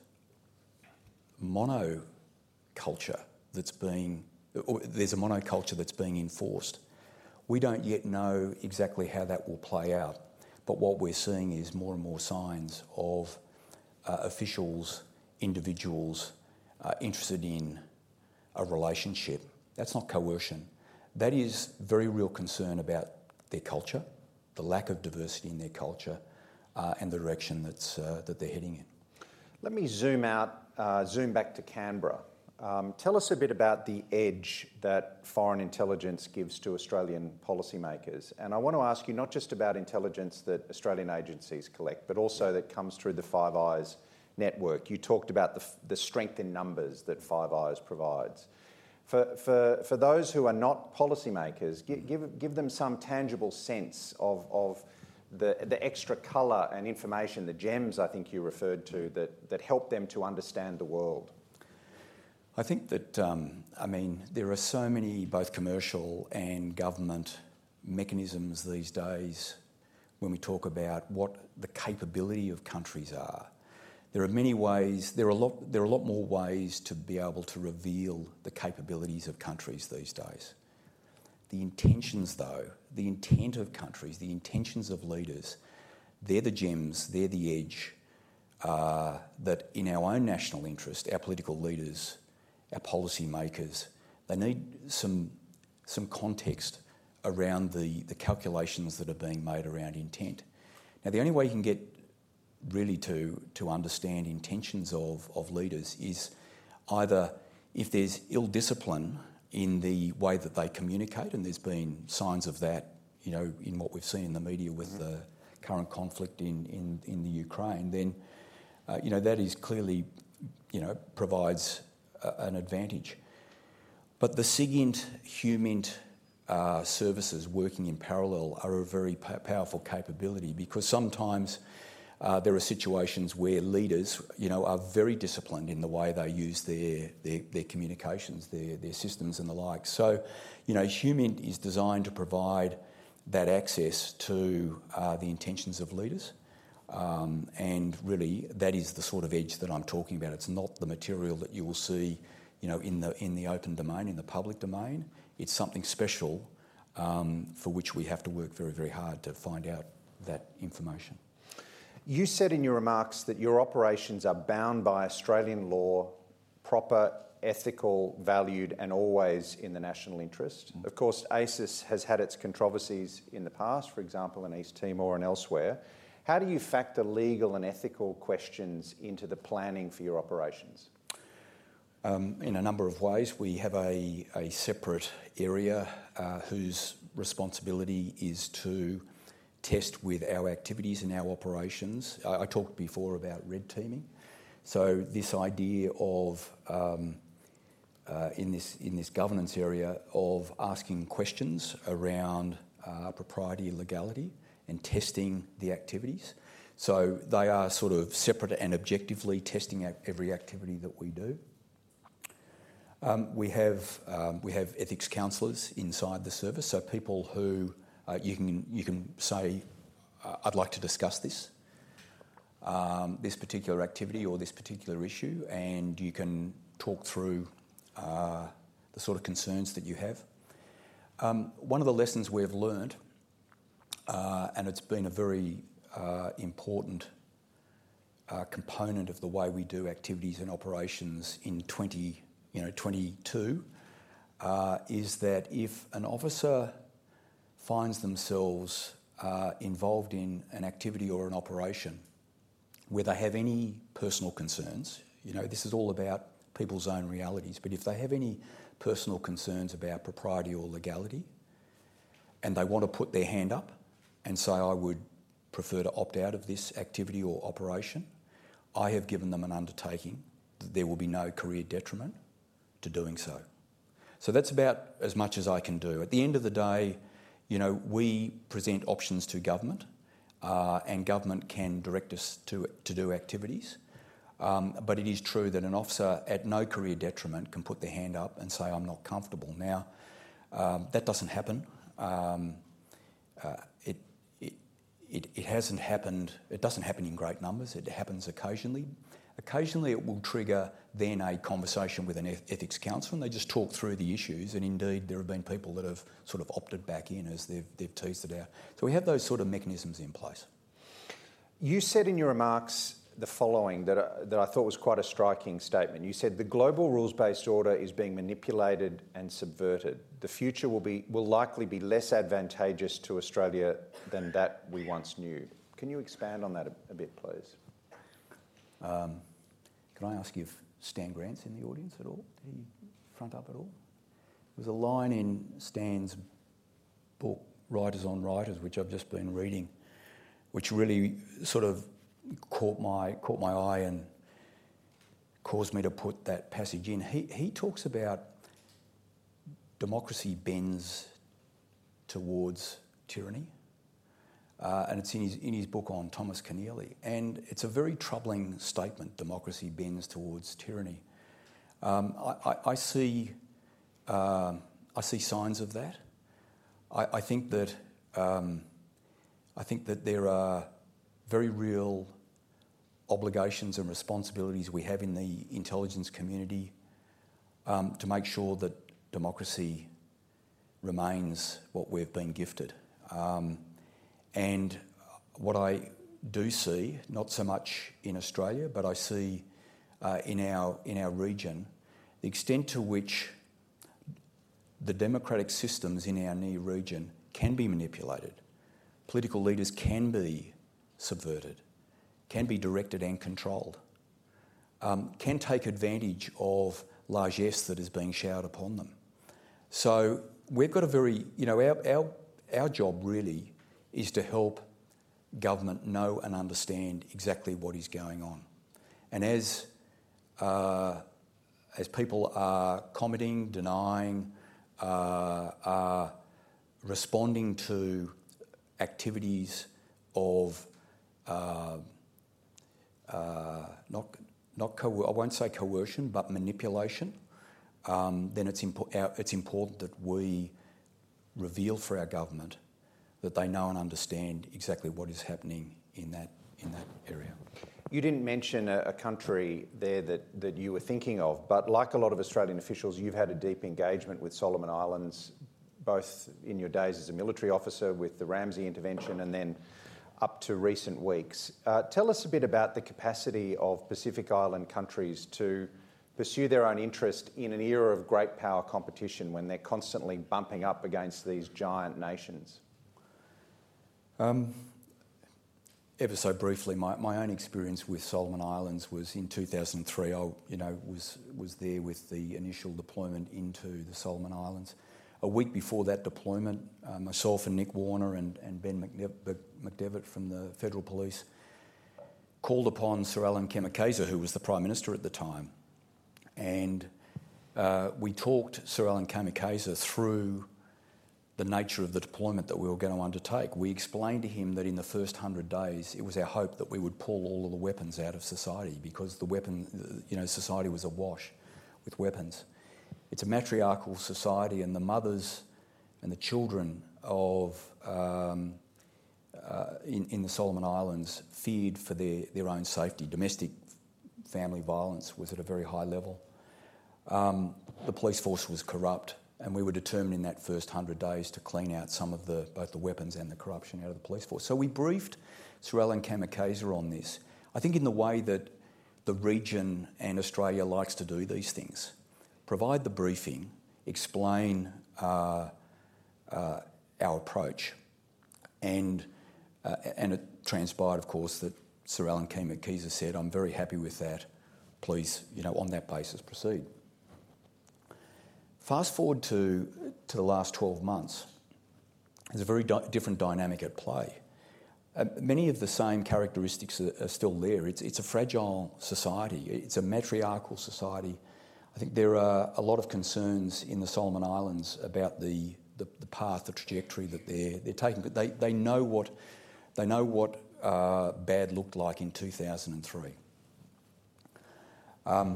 monoculture that's being or there's a monoculture that's being enforced. We don't yet know exactly how that will play out, but what we're seeing is more and more signs of uh, officials, individuals uh, interested in a relationship. That's not coercion. That is very real concern about their culture, the lack of diversity in their culture, uh, and the direction that's uh, that they're heading in. Let me zoom out, uh, zoom back to Canberra. Um, tell us a bit about the edge that foreign intelligence gives to Australian policymakers. And I want to ask you not just about intelligence that Australian agencies collect, but also that comes through the Five Eyes network. You talked about the, the strength in numbers that Five Eyes provides. For, for, for those who are not policymakers, give, give, give them some tangible sense of, of the, the extra colour and information, the gems I think you referred to, that, that help them to understand the world. I think that, um, I mean, there are so many both commercial and government mechanisms these days when we talk about what the capability of countries are. There are many ways, there are a lot, there are a lot more ways to be able to reveal the capabilities of countries these days. The intentions though, the intent of countries, the intentions of leaders, they're the gems, they're the edge uh, that in our own national interest, our political leaders, our policy makers, they need some, some context around the, the calculations that are being made around intent. Now, the only way you can get really to, to understand intentions of, of leaders is either if there's ill discipline in the way that they communicate, and there's been signs of that, you know, in what we've seen in the media with the current conflict in, in, in the Ukraine, then, uh, you know, that is clearly, you know, provides an advantage. But the SIGINT, HUMINT uh, services working in parallel are a very p- powerful capability, because sometimes uh, there are situations where leaders, you know, are very disciplined in the way they use their their, their communications, their, their systems and the like. So, you know, HUMINT is designed to provide that access to uh, the intentions of leaders. Um, and really, that is the sort of edge that I'm talking about. It's not the material that you will see, you know, in the in the open domain, in the public domain. It's something special um, for which we have to work very, very hard to find out that information. You said in your remarks that your operations are bound by Australian law, proper, ethical, valued, and always in the national interest. Mm. Of course, ACES has had its controversies in the past, for example, in East Timor and elsewhere. How do you factor legal and ethical questions into the planning for your operations? Um, in a number of ways. We have a, a separate area uh, whose responsibility is to test with our activities and our operations. I, I talked before about red teaming. So this idea of, um, uh, in this in this governance area, of asking questions around uh, propriety and legality, and testing the activities. So they are sort of separate and objectively testing every activity that we do. Um, we have um, we have ethics counsellors inside the service, so people who uh, you can you can say, uh, I'd like to discuss this, um, this particular activity or this particular issue, and you can talk through uh, the sort of concerns that you have. Um, one of the lessons we've learned, Uh, and it's been a very uh, important uh, component of the way we do activities and operations in twenty, you know, twenty-two, uh, is that if an officer finds themselves uh, involved in an activity or an operation where they have any personal concerns, you know, this is all about people's own realities, but if they have any personal concerns about propriety or legality, and they want to put their hand up and say, I would prefer to opt out of this activity or operation, I have given them an undertaking that there will be no career detriment to doing so. So that's about as much as I can do. At the end of the day, you know, we present options to government uh, and government can direct us to, to do activities. Um, but it is true that an officer at no career detriment can put their hand up and say, I'm not comfortable. Now, um, that doesn't happen. Um, uh, it, it, it, it hasn't happened, it doesn't happen in great numbers, it happens occasionally. Occasionally it will trigger then a conversation with an ethics counsel and they just talk through the issues, and indeed there have been people that have sort of opted back in as they've, they've teased it out. So we have those sort of mechanisms in place. You said in your remarks the following that, uh, that I thought was quite a striking statement. You said the global rules-based order is being manipulated and subverted. The future will be will likely be less advantageous to Australia than that we once knew. Can you expand on that a, a bit, please? Um, can I ask if Stan Grant's in the audience at all? Did he front up at all? There was a line in Stan's book, Writers on Writers, which I've just been reading, which really sort of caught my caught my eye and caused me to put that passage in. He he talks about democracy bends towards tyranny, uh, and it's in his in his book on Thomas Keneally, and it's a very troubling statement. Democracy bends towards tyranny. Um, I, I, I see uh, I see signs of that. I, I think that um, I think that there are very real obligations and responsibilities we have in the intelligence community um, to make sure that democracy remains what we've been gifted. Um, and what I do see, not so much in Australia, but I see uh, in our in our region, the extent to which the democratic systems in our near region can be manipulated. Political leaders can be subverted, can be directed and controlled, um, can take advantage of largesse that is being showered upon them. So we've got a very, you know, our, our, our job really is to help government know and understand exactly what is going on. And as, uh, as people are commenting, denying, uh, are responding to activities of uh, uh, not not co- I won't say coercion, but manipulation, um, then it's impo- our, it's important that we reveal for our government that they know and understand exactly what is happening in that in that area. You didn't mention a, a country there that, that you were thinking of, but like a lot of Australian officials, you've had a deep engagement with Solomon Islands, both in your days as a military officer with the Ramsay intervention and then up to recent weeks. Uh, tell us a bit about the capacity of Pacific Island countries to pursue their own interest in an era of great power competition when they're constantly bumping up against these giant nations. Um, ever so briefly, my, my own experience with Solomon Islands was in two thousand three. I, you know, was was there with the initial deployment into the Solomon Islands. A week before that deployment, uh, myself and Nick Warner and, and Ben McDev- McDevitt from the Federal Police called upon Sir Alan Kemakeza, who was the Prime Minister at the time, and uh, we talked Sir Alan Kemakeza through the nature of the deployment that we were going to undertake. We explained to him that in the first hundred days, it was our hope that we would pull all of the weapons out of society because the weapon, you know, society was awash with weapons. It's a matriarchal society, and the mothers and the children of um, uh, in, in the Solomon Islands feared for their, their own safety. Domestic family violence was at a very high level. Um, the police force was corrupt, and we were determined in that first hundred days to clean out some of the both the weapons and the corruption out of the police force. So we briefed Sir Alan Kemakeza on this. I think in the way that the region and Australia likes to do these things. Provide the briefing, explain uh, uh, our approach, and uh, and it transpired, of course, that Sir Alan Kemakeza said, "I'm very happy with that. Please, you know, on that basis, proceed." Fast forward to to the last twelve months. There's a very di- different dynamic at play. Uh, many of the same characteristics are, are still there. It's it's a fragile society. It's a matriarchal society. I think there are a lot of concerns in the Solomon Islands about the, the, the path, the trajectory that they're they're taking. But they, they know what they know what uh, bad looked like in two thousand three. Um,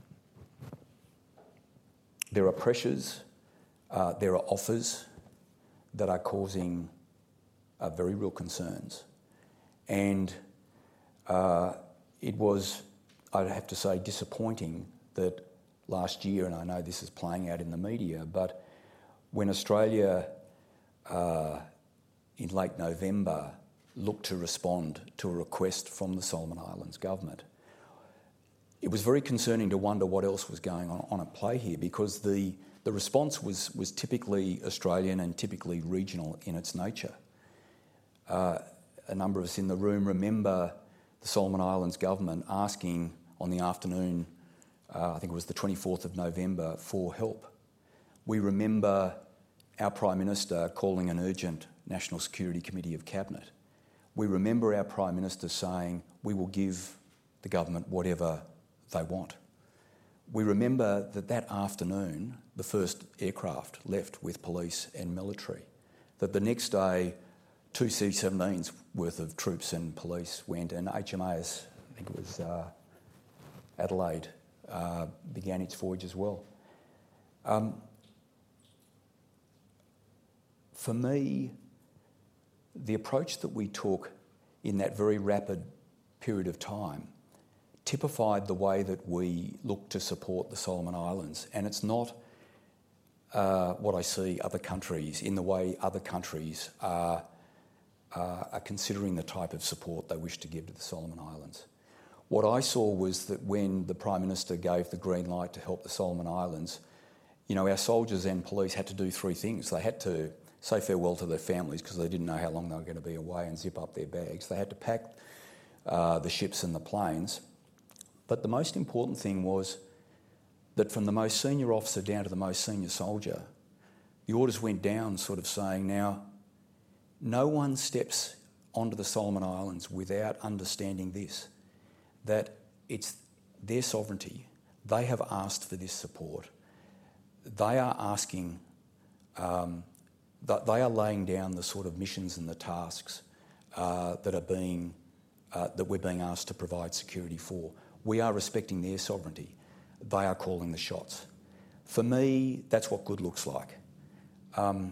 there are pressures, uh, there are offers that are causing uh, very real concerns, and uh, it was, I'd have to say, disappointing that last year, and I know this is playing out in the media, but when Australia uh, in late November looked to respond to a request from the Solomon Islands government, it was very concerning to wonder what else was going on, on at play here, because the, the response was, was typically Australian and typically regional in its nature. Uh, a number of us in the room remember the Solomon Islands government asking on the afternoon uh, I think it was the twenty-fourth of November, for help. We remember our Prime Minister calling an urgent National Security Committee of Cabinet. We remember our Prime Minister saying, we will give the government whatever they want. We remember that that afternoon, the first aircraft left with police and military, that the next day, two C seventeens worth of troops and police went, and H M A S, I think it was uh, Adelaide, uh, began its voyage as well. Um, for me, the approach that we took in that very rapid period of time typified the way that we look to support the Solomon Islands. And it's not uh, what I see other countries, in the way other countries are, uh, are considering the type of support they wish to give to the Solomon Islands. What I saw was that when the Prime Minister gave the green light to help the Solomon Islands, you know, our soldiers and police had to do three things. They had to say farewell to their families because they didn't know how long they were going to be away and zip up their bags. They had to pack uh, the ships and the planes. But the most important thing was that from the most senior officer down to the most senior soldier, the orders went down sort of saying, now, no one steps onto the Solomon Islands without understanding this, that it's their sovereignty. They have asked for this support. They are asking, um, that they are laying down the sort of missions and the tasks uh, that are being, uh, that we're being asked to provide security for. We are respecting their sovereignty. They are calling the shots. For me, that's what good looks like. Um,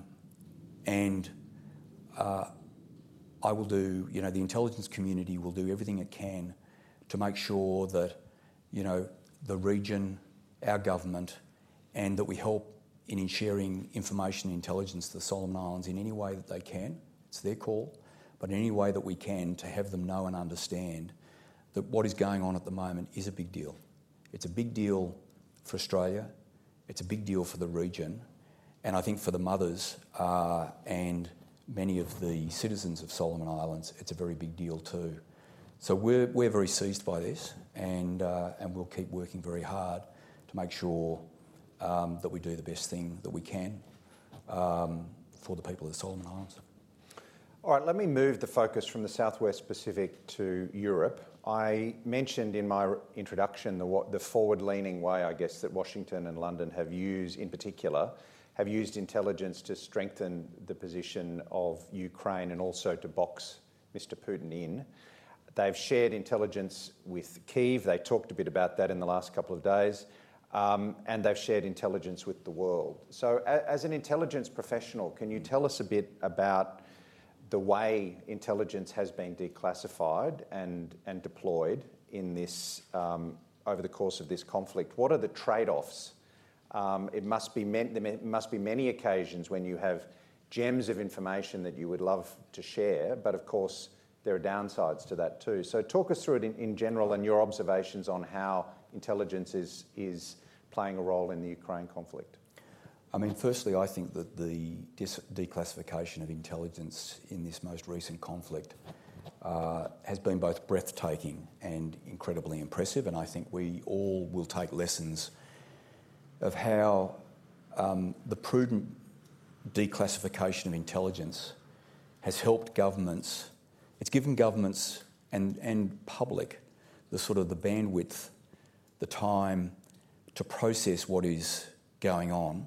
and uh, I will do, you know, the intelligence community will do everything it can to make sure that, you know, the region, our government, and that we help in sharing information and intelligence to the Solomon Islands in any way that they can. It's their call, but in any way that we can to have them know and understand that what is going on at the moment is a big deal. It's a big deal for Australia, it's a big deal for the region, and I think for the mothers uh, and many of the citizens of Solomon Islands, it's a very big deal too. So we're, we're very seized by this, and, uh, and we'll keep working very hard to make sure um, that we do the best thing that we can um, for the people of the Solomon Islands. All right, let me move the focus from the Southwest Pacific to Europe. I mentioned in my introduction the, the forward-leaning way, I guess, that Washington and London have used, in particular, have used intelligence to strengthen the position of Ukraine and also to box Mister Putin in. They've shared intelligence with Kyiv. They talked a bit about that in the last couple of days. Um, and they've shared intelligence with the world. So a, as an intelligence professional, can you tell us a bit about the way intelligence has been declassified and, and deployed in this, um, over the course of this conflict? What are the trade-offs? Um, it must be meant, there must be many occasions when you have gems of information that you would love to share, but of course there are downsides to that too. So talk us through it in, in general and your observations on how intelligence is, is playing a role in the Ukraine conflict. I mean, firstly, I think that the dis- declassification of intelligence in this most recent conflict uh, has been both breathtaking and incredibly impressive, and I think we all will take lessons of how um, the prudent declassification of intelligence has helped governments. It's given governments and, and public the sort of the bandwidth, the time to process what is going on.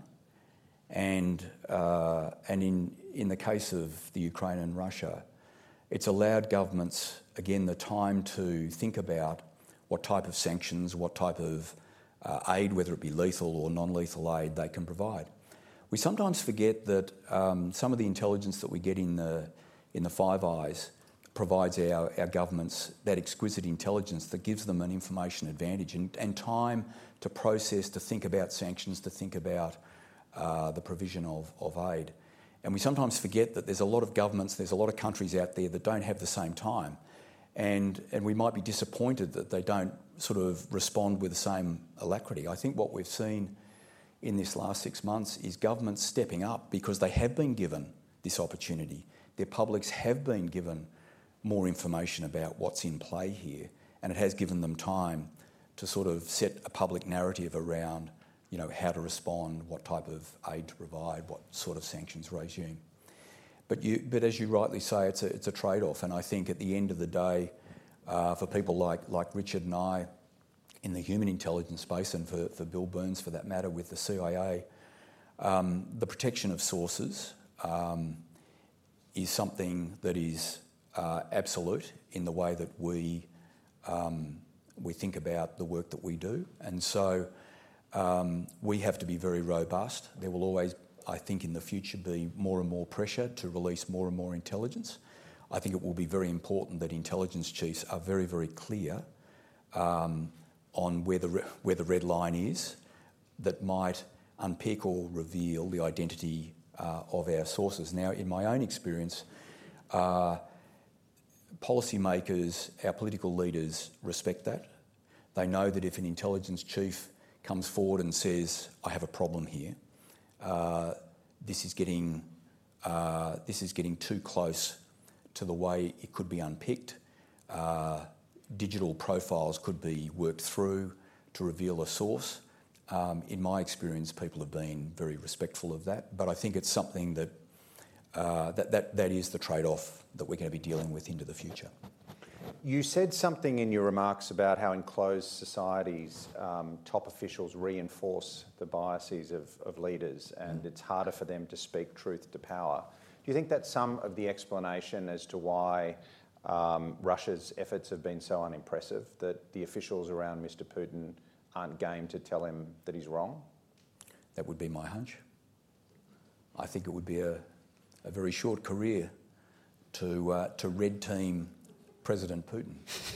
And uh, and in, in the case of the Ukraine and Russia, it's allowed governments, again, the time to think about what type of sanctions, what type of uh, aid, whether it be lethal or non-lethal aid, they can provide. We sometimes forget that um, some of the intelligence that we get in the in the Five Eyes provides our, our governments that exquisite intelligence that gives them an information advantage and, and time to process, to think about sanctions, to think about uh, the provision of, of aid. And we sometimes forget that there's a lot of governments, there's a lot of countries out there that don't have the same time. And, and we might be disappointed that they don't sort of respond with the same alacrity. I think what we've seen in this last six months is governments stepping up because they have been given this opportunity. Their publics have been given more information about what's in play here, and it has given them time to sort of set a public narrative around, you know, how to respond, what type of aid to provide, what sort of sanctions regime. But you, but as you rightly say, it's a it's a trade-off, and I think at the end of the day, uh, for people like like Richard and I, in the human intelligence space, and for, for Bill Burns for that matter with the C I A, um, the protection of sources um, is something that is uh, absolute in the way that we um, we think about the work that we do, and so um, we have to be very robust. There will always, I think, in the future be more and more pressure to release more and more intelligence. I think it will be very important that intelligence chiefs are very, very clear um, on where the, re- where the red line is that might unpick or reveal the identity uh, of our sources. Now, in my own experience, uh, policymakers, our political leaders respect that. They know that if an intelligence chief comes forward and says, I have a problem here, uh, this is getting uh, this is getting too close to the way it could be unpicked. Uh, digital profiles could be worked through to reveal a source. Um, in my experience, people have been very respectful of that, but I think it's something that uh, that, that that is the trade-off that we're going to be dealing with into the future. You said something in your remarks about how in closed societies, um, top officials reinforce the biases of, of leaders, and it's harder for them to speak truth to power. Do you think that's some of the explanation as to why um, Russia's efforts have been so unimpressive, that the officials around Mister Putin aren't game to tell him that he's wrong? That would be my hunch. I think it would be a, a very short career to uh, to red team President Putin.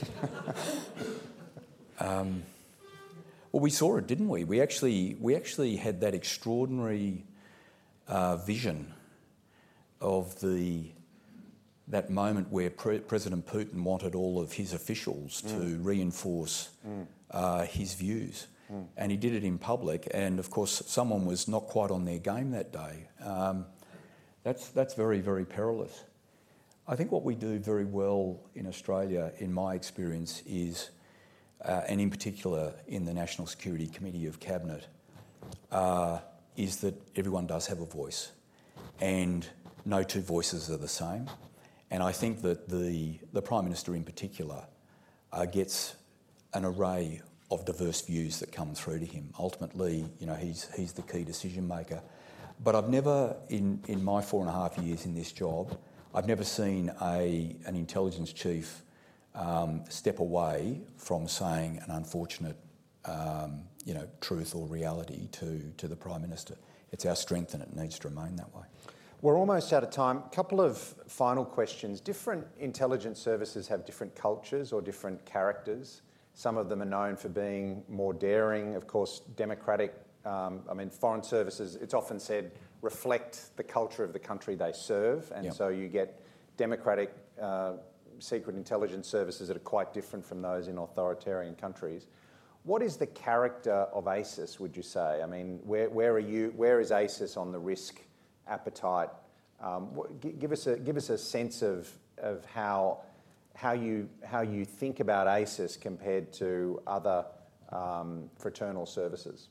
um, well, we saw it, didn't we? We actually we actually had that extraordinary uh, vision of the that moment where Pre- President Putin wanted all of his officials mm. to reinforce mm. uh, his views. Mm. And he did it in public, and of course someone was not quite on their game that day. Um, that's that's very, very perilous. I think what we do very well in Australia, in my experience, is, uh, and in particular in the National Security Committee of Cabinet, uh, is that everyone does have a voice, and no two voices are the same. And I think that the the Prime Minister in particular uh, gets an array of diverse views that come through to him. Ultimately, you know, he's he's the key decision maker. But I've never, in, in my four and a half years in this job, I've never seen a an intelligence chief um, step away from saying an unfortunate, um, you know, truth or reality to to the Prime Minister. It's our strength, and it needs to remain that way. We're almost out of time. A couple of final questions. Different intelligence services have different cultures or different characters. Some of them are known for being more daring. Of course, democratic, um, I mean, foreign services, it's often said, reflect the culture of the country they serve. And yep. so you get democratic uh, secret intelligence services that are quite different from those in authoritarian countries. What is the character of ASIS, would you say? I mean, where, where are you, where is ASIS on the risk appetite? Um, give us a give us a sense of of how how you how you think about ASIS compared to other um, fraternal services.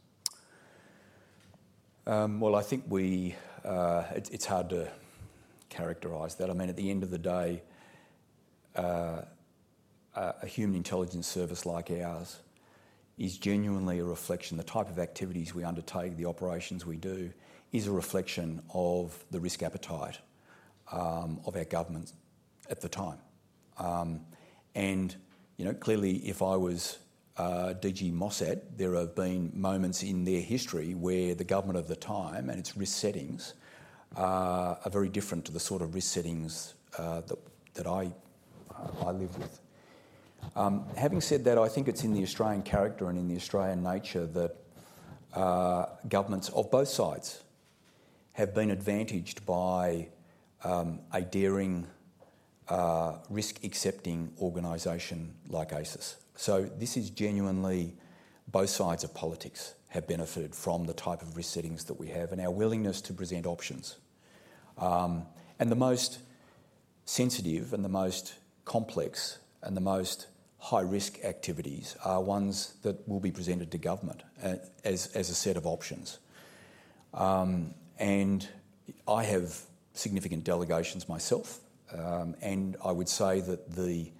Um, well, I think we uh, it, it's hard to characterise that. I mean, at the end of the day, uh, a human intelligence service like ours is genuinely a reflection. The type of activities we undertake, the operations we do, is a reflection of the risk appetite um, of our government at the time. Um, and, you know, clearly if I was uh, D G Mossad, there have been moments in their history where the government of the time and its risk settings uh, are very different to the sort of risk settings uh, that, that I, uh, I live with. Um, having said that, I think it's in the Australian character and in the Australian nature that uh, governments of both sides have been advantaged by um, a daring, uh, risk-accepting organisation like ASIS. So this is genuinely both sides of politics have benefited from the type of risk settings that we have and our willingness to present options. Um, and the most sensitive and the most complex and the most high-risk activities are ones that will be presented to government uh, as, as a set of options. Um, and I have significant delegations myself, um, and I would say that the,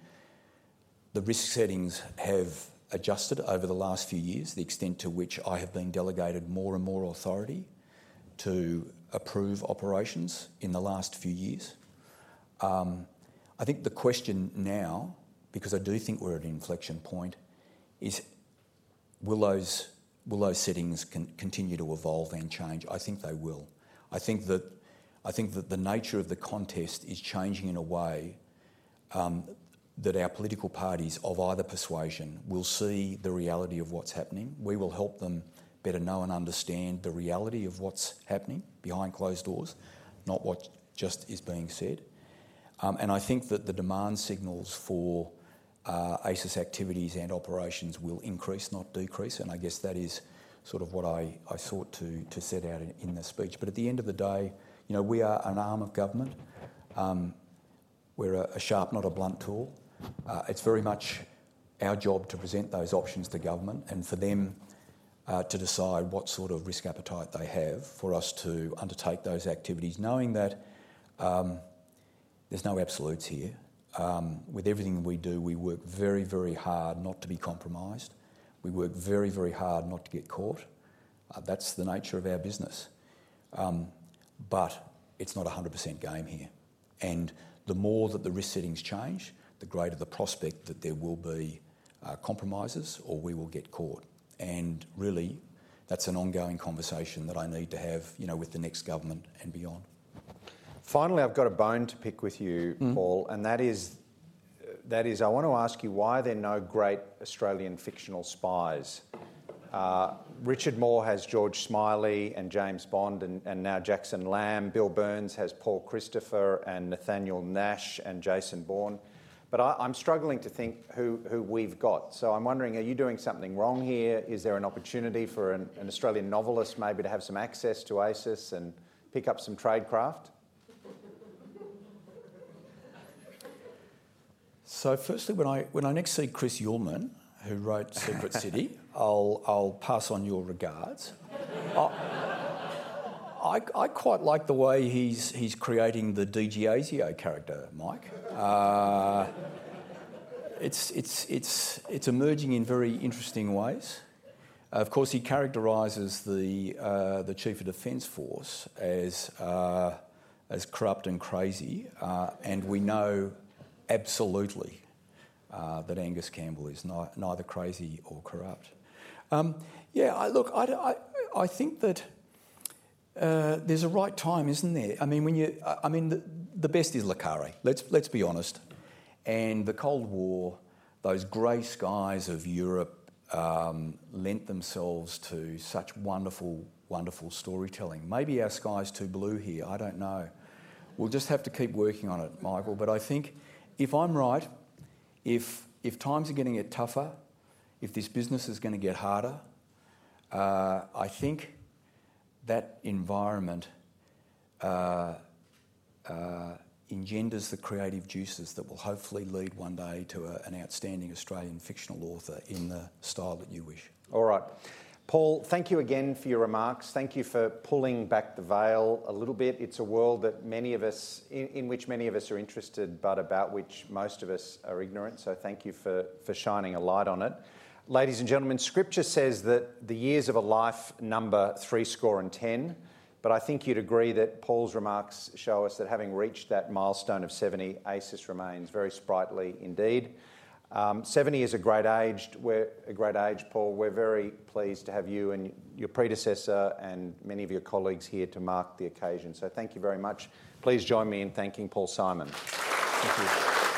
the risk settings have adjusted over the last few years, the extent to which I have been delegated more and more authority to approve operations in the last few years. Um, I think the question now, because I do think we're at an inflection point, is will those, will those settings con- continue to evolve and change? I think they will. I think that, I think that the nature of the contest is changing in a way um, that our political parties of either persuasion will see the reality of what's happening. We will help them better know and understand the reality of what's happening behind closed doors, not what just is being said. Um, and I think that the demand signals for uh, ASIS activities and operations will increase, not decrease, and I guess that is sort of what I, I sought to, to set out in, in the speech. But at the end of the day, you know, we are an arm of government. Um, we're a, a sharp, not a blunt tool. Uh, it's very much our job to present those options to government and for them uh, to decide what sort of risk appetite they have for us to undertake those activities, knowing that um, there's no absolutes here. Um, with everything we do, we work very, very hard not to be compromised. We work very, very hard not to get caught. Uh, that's the nature of our business. Um, but it's not a one hundred percent game here. And the more that the risk settings change, the greater the prospect that there will be uh, compromises or we will get caught. And really, that's an ongoing conversation that I need to have, you know, with the next government and beyond. Finally, I've got a bone to pick with you, mm. Paul, and that is, that is, I want to ask you why are there no great Australian fictional spies? Uh, Richard Moore has George Smiley and James Bond and, and now Jackson Lamb. Bill Burns has Paul Christopher and Nathaniel Nash and Jason Bourne. But I, I'm struggling to think who, who we've got. So I'm wondering, are you doing something wrong here? Is there an opportunity for an, an Australian novelist maybe to have some access to ASIS and pick up some tradecraft? So firstly, when I when I next see Chris Uhlmann, who wrote Secret City, I'll I'll pass on your regards. I, I, I quite like the way he's he's creating the D G Asio character, Mike. Uh, it's it's it's it's emerging in very interesting ways. Uh, of course, he characterises the uh, the Chief of Defence Force as uh, as corrupt and crazy, uh, and we know absolutely uh, that Angus Campbell is ni- neither crazy or corrupt. Um, yeah, I, look, I, I, I think that uh, there's a right time, isn't there? I mean, when you, I mean, the, the best is Le Carre. Let's let's be honest. And the Cold War, those grey skies of Europe um, lent themselves to such wonderful, wonderful storytelling. Maybe our sky's too blue here. I don't know. We'll just have to keep working on it, Michael. But I think, if I'm right, if if times are going to get tougher, if this business is going to get harder, uh, I think that environment uh, uh, engenders the creative juices that will hopefully lead one day to a, an outstanding Australian fictional author in the style that you wish. All right. Paul, thank you again for your remarks. Thank you for pulling back the veil a little bit. It's a world that many of us, in, in which many of us are interested, but about which most of us are ignorant. So thank you for, for shining a light on it. Ladies and gentlemen, Scripture says that the years of a life number three score and ten, but I think you'd agree that Paul's remarks show us that having reached that milestone of seventy, ASIS remains very sprightly indeed. Um, seventy is a great age. We're a great age, Paul. We're very pleased to have you and your predecessor and many of your colleagues here to mark the occasion. So thank you very much. Please join me in thanking Paul Simon. Thank you.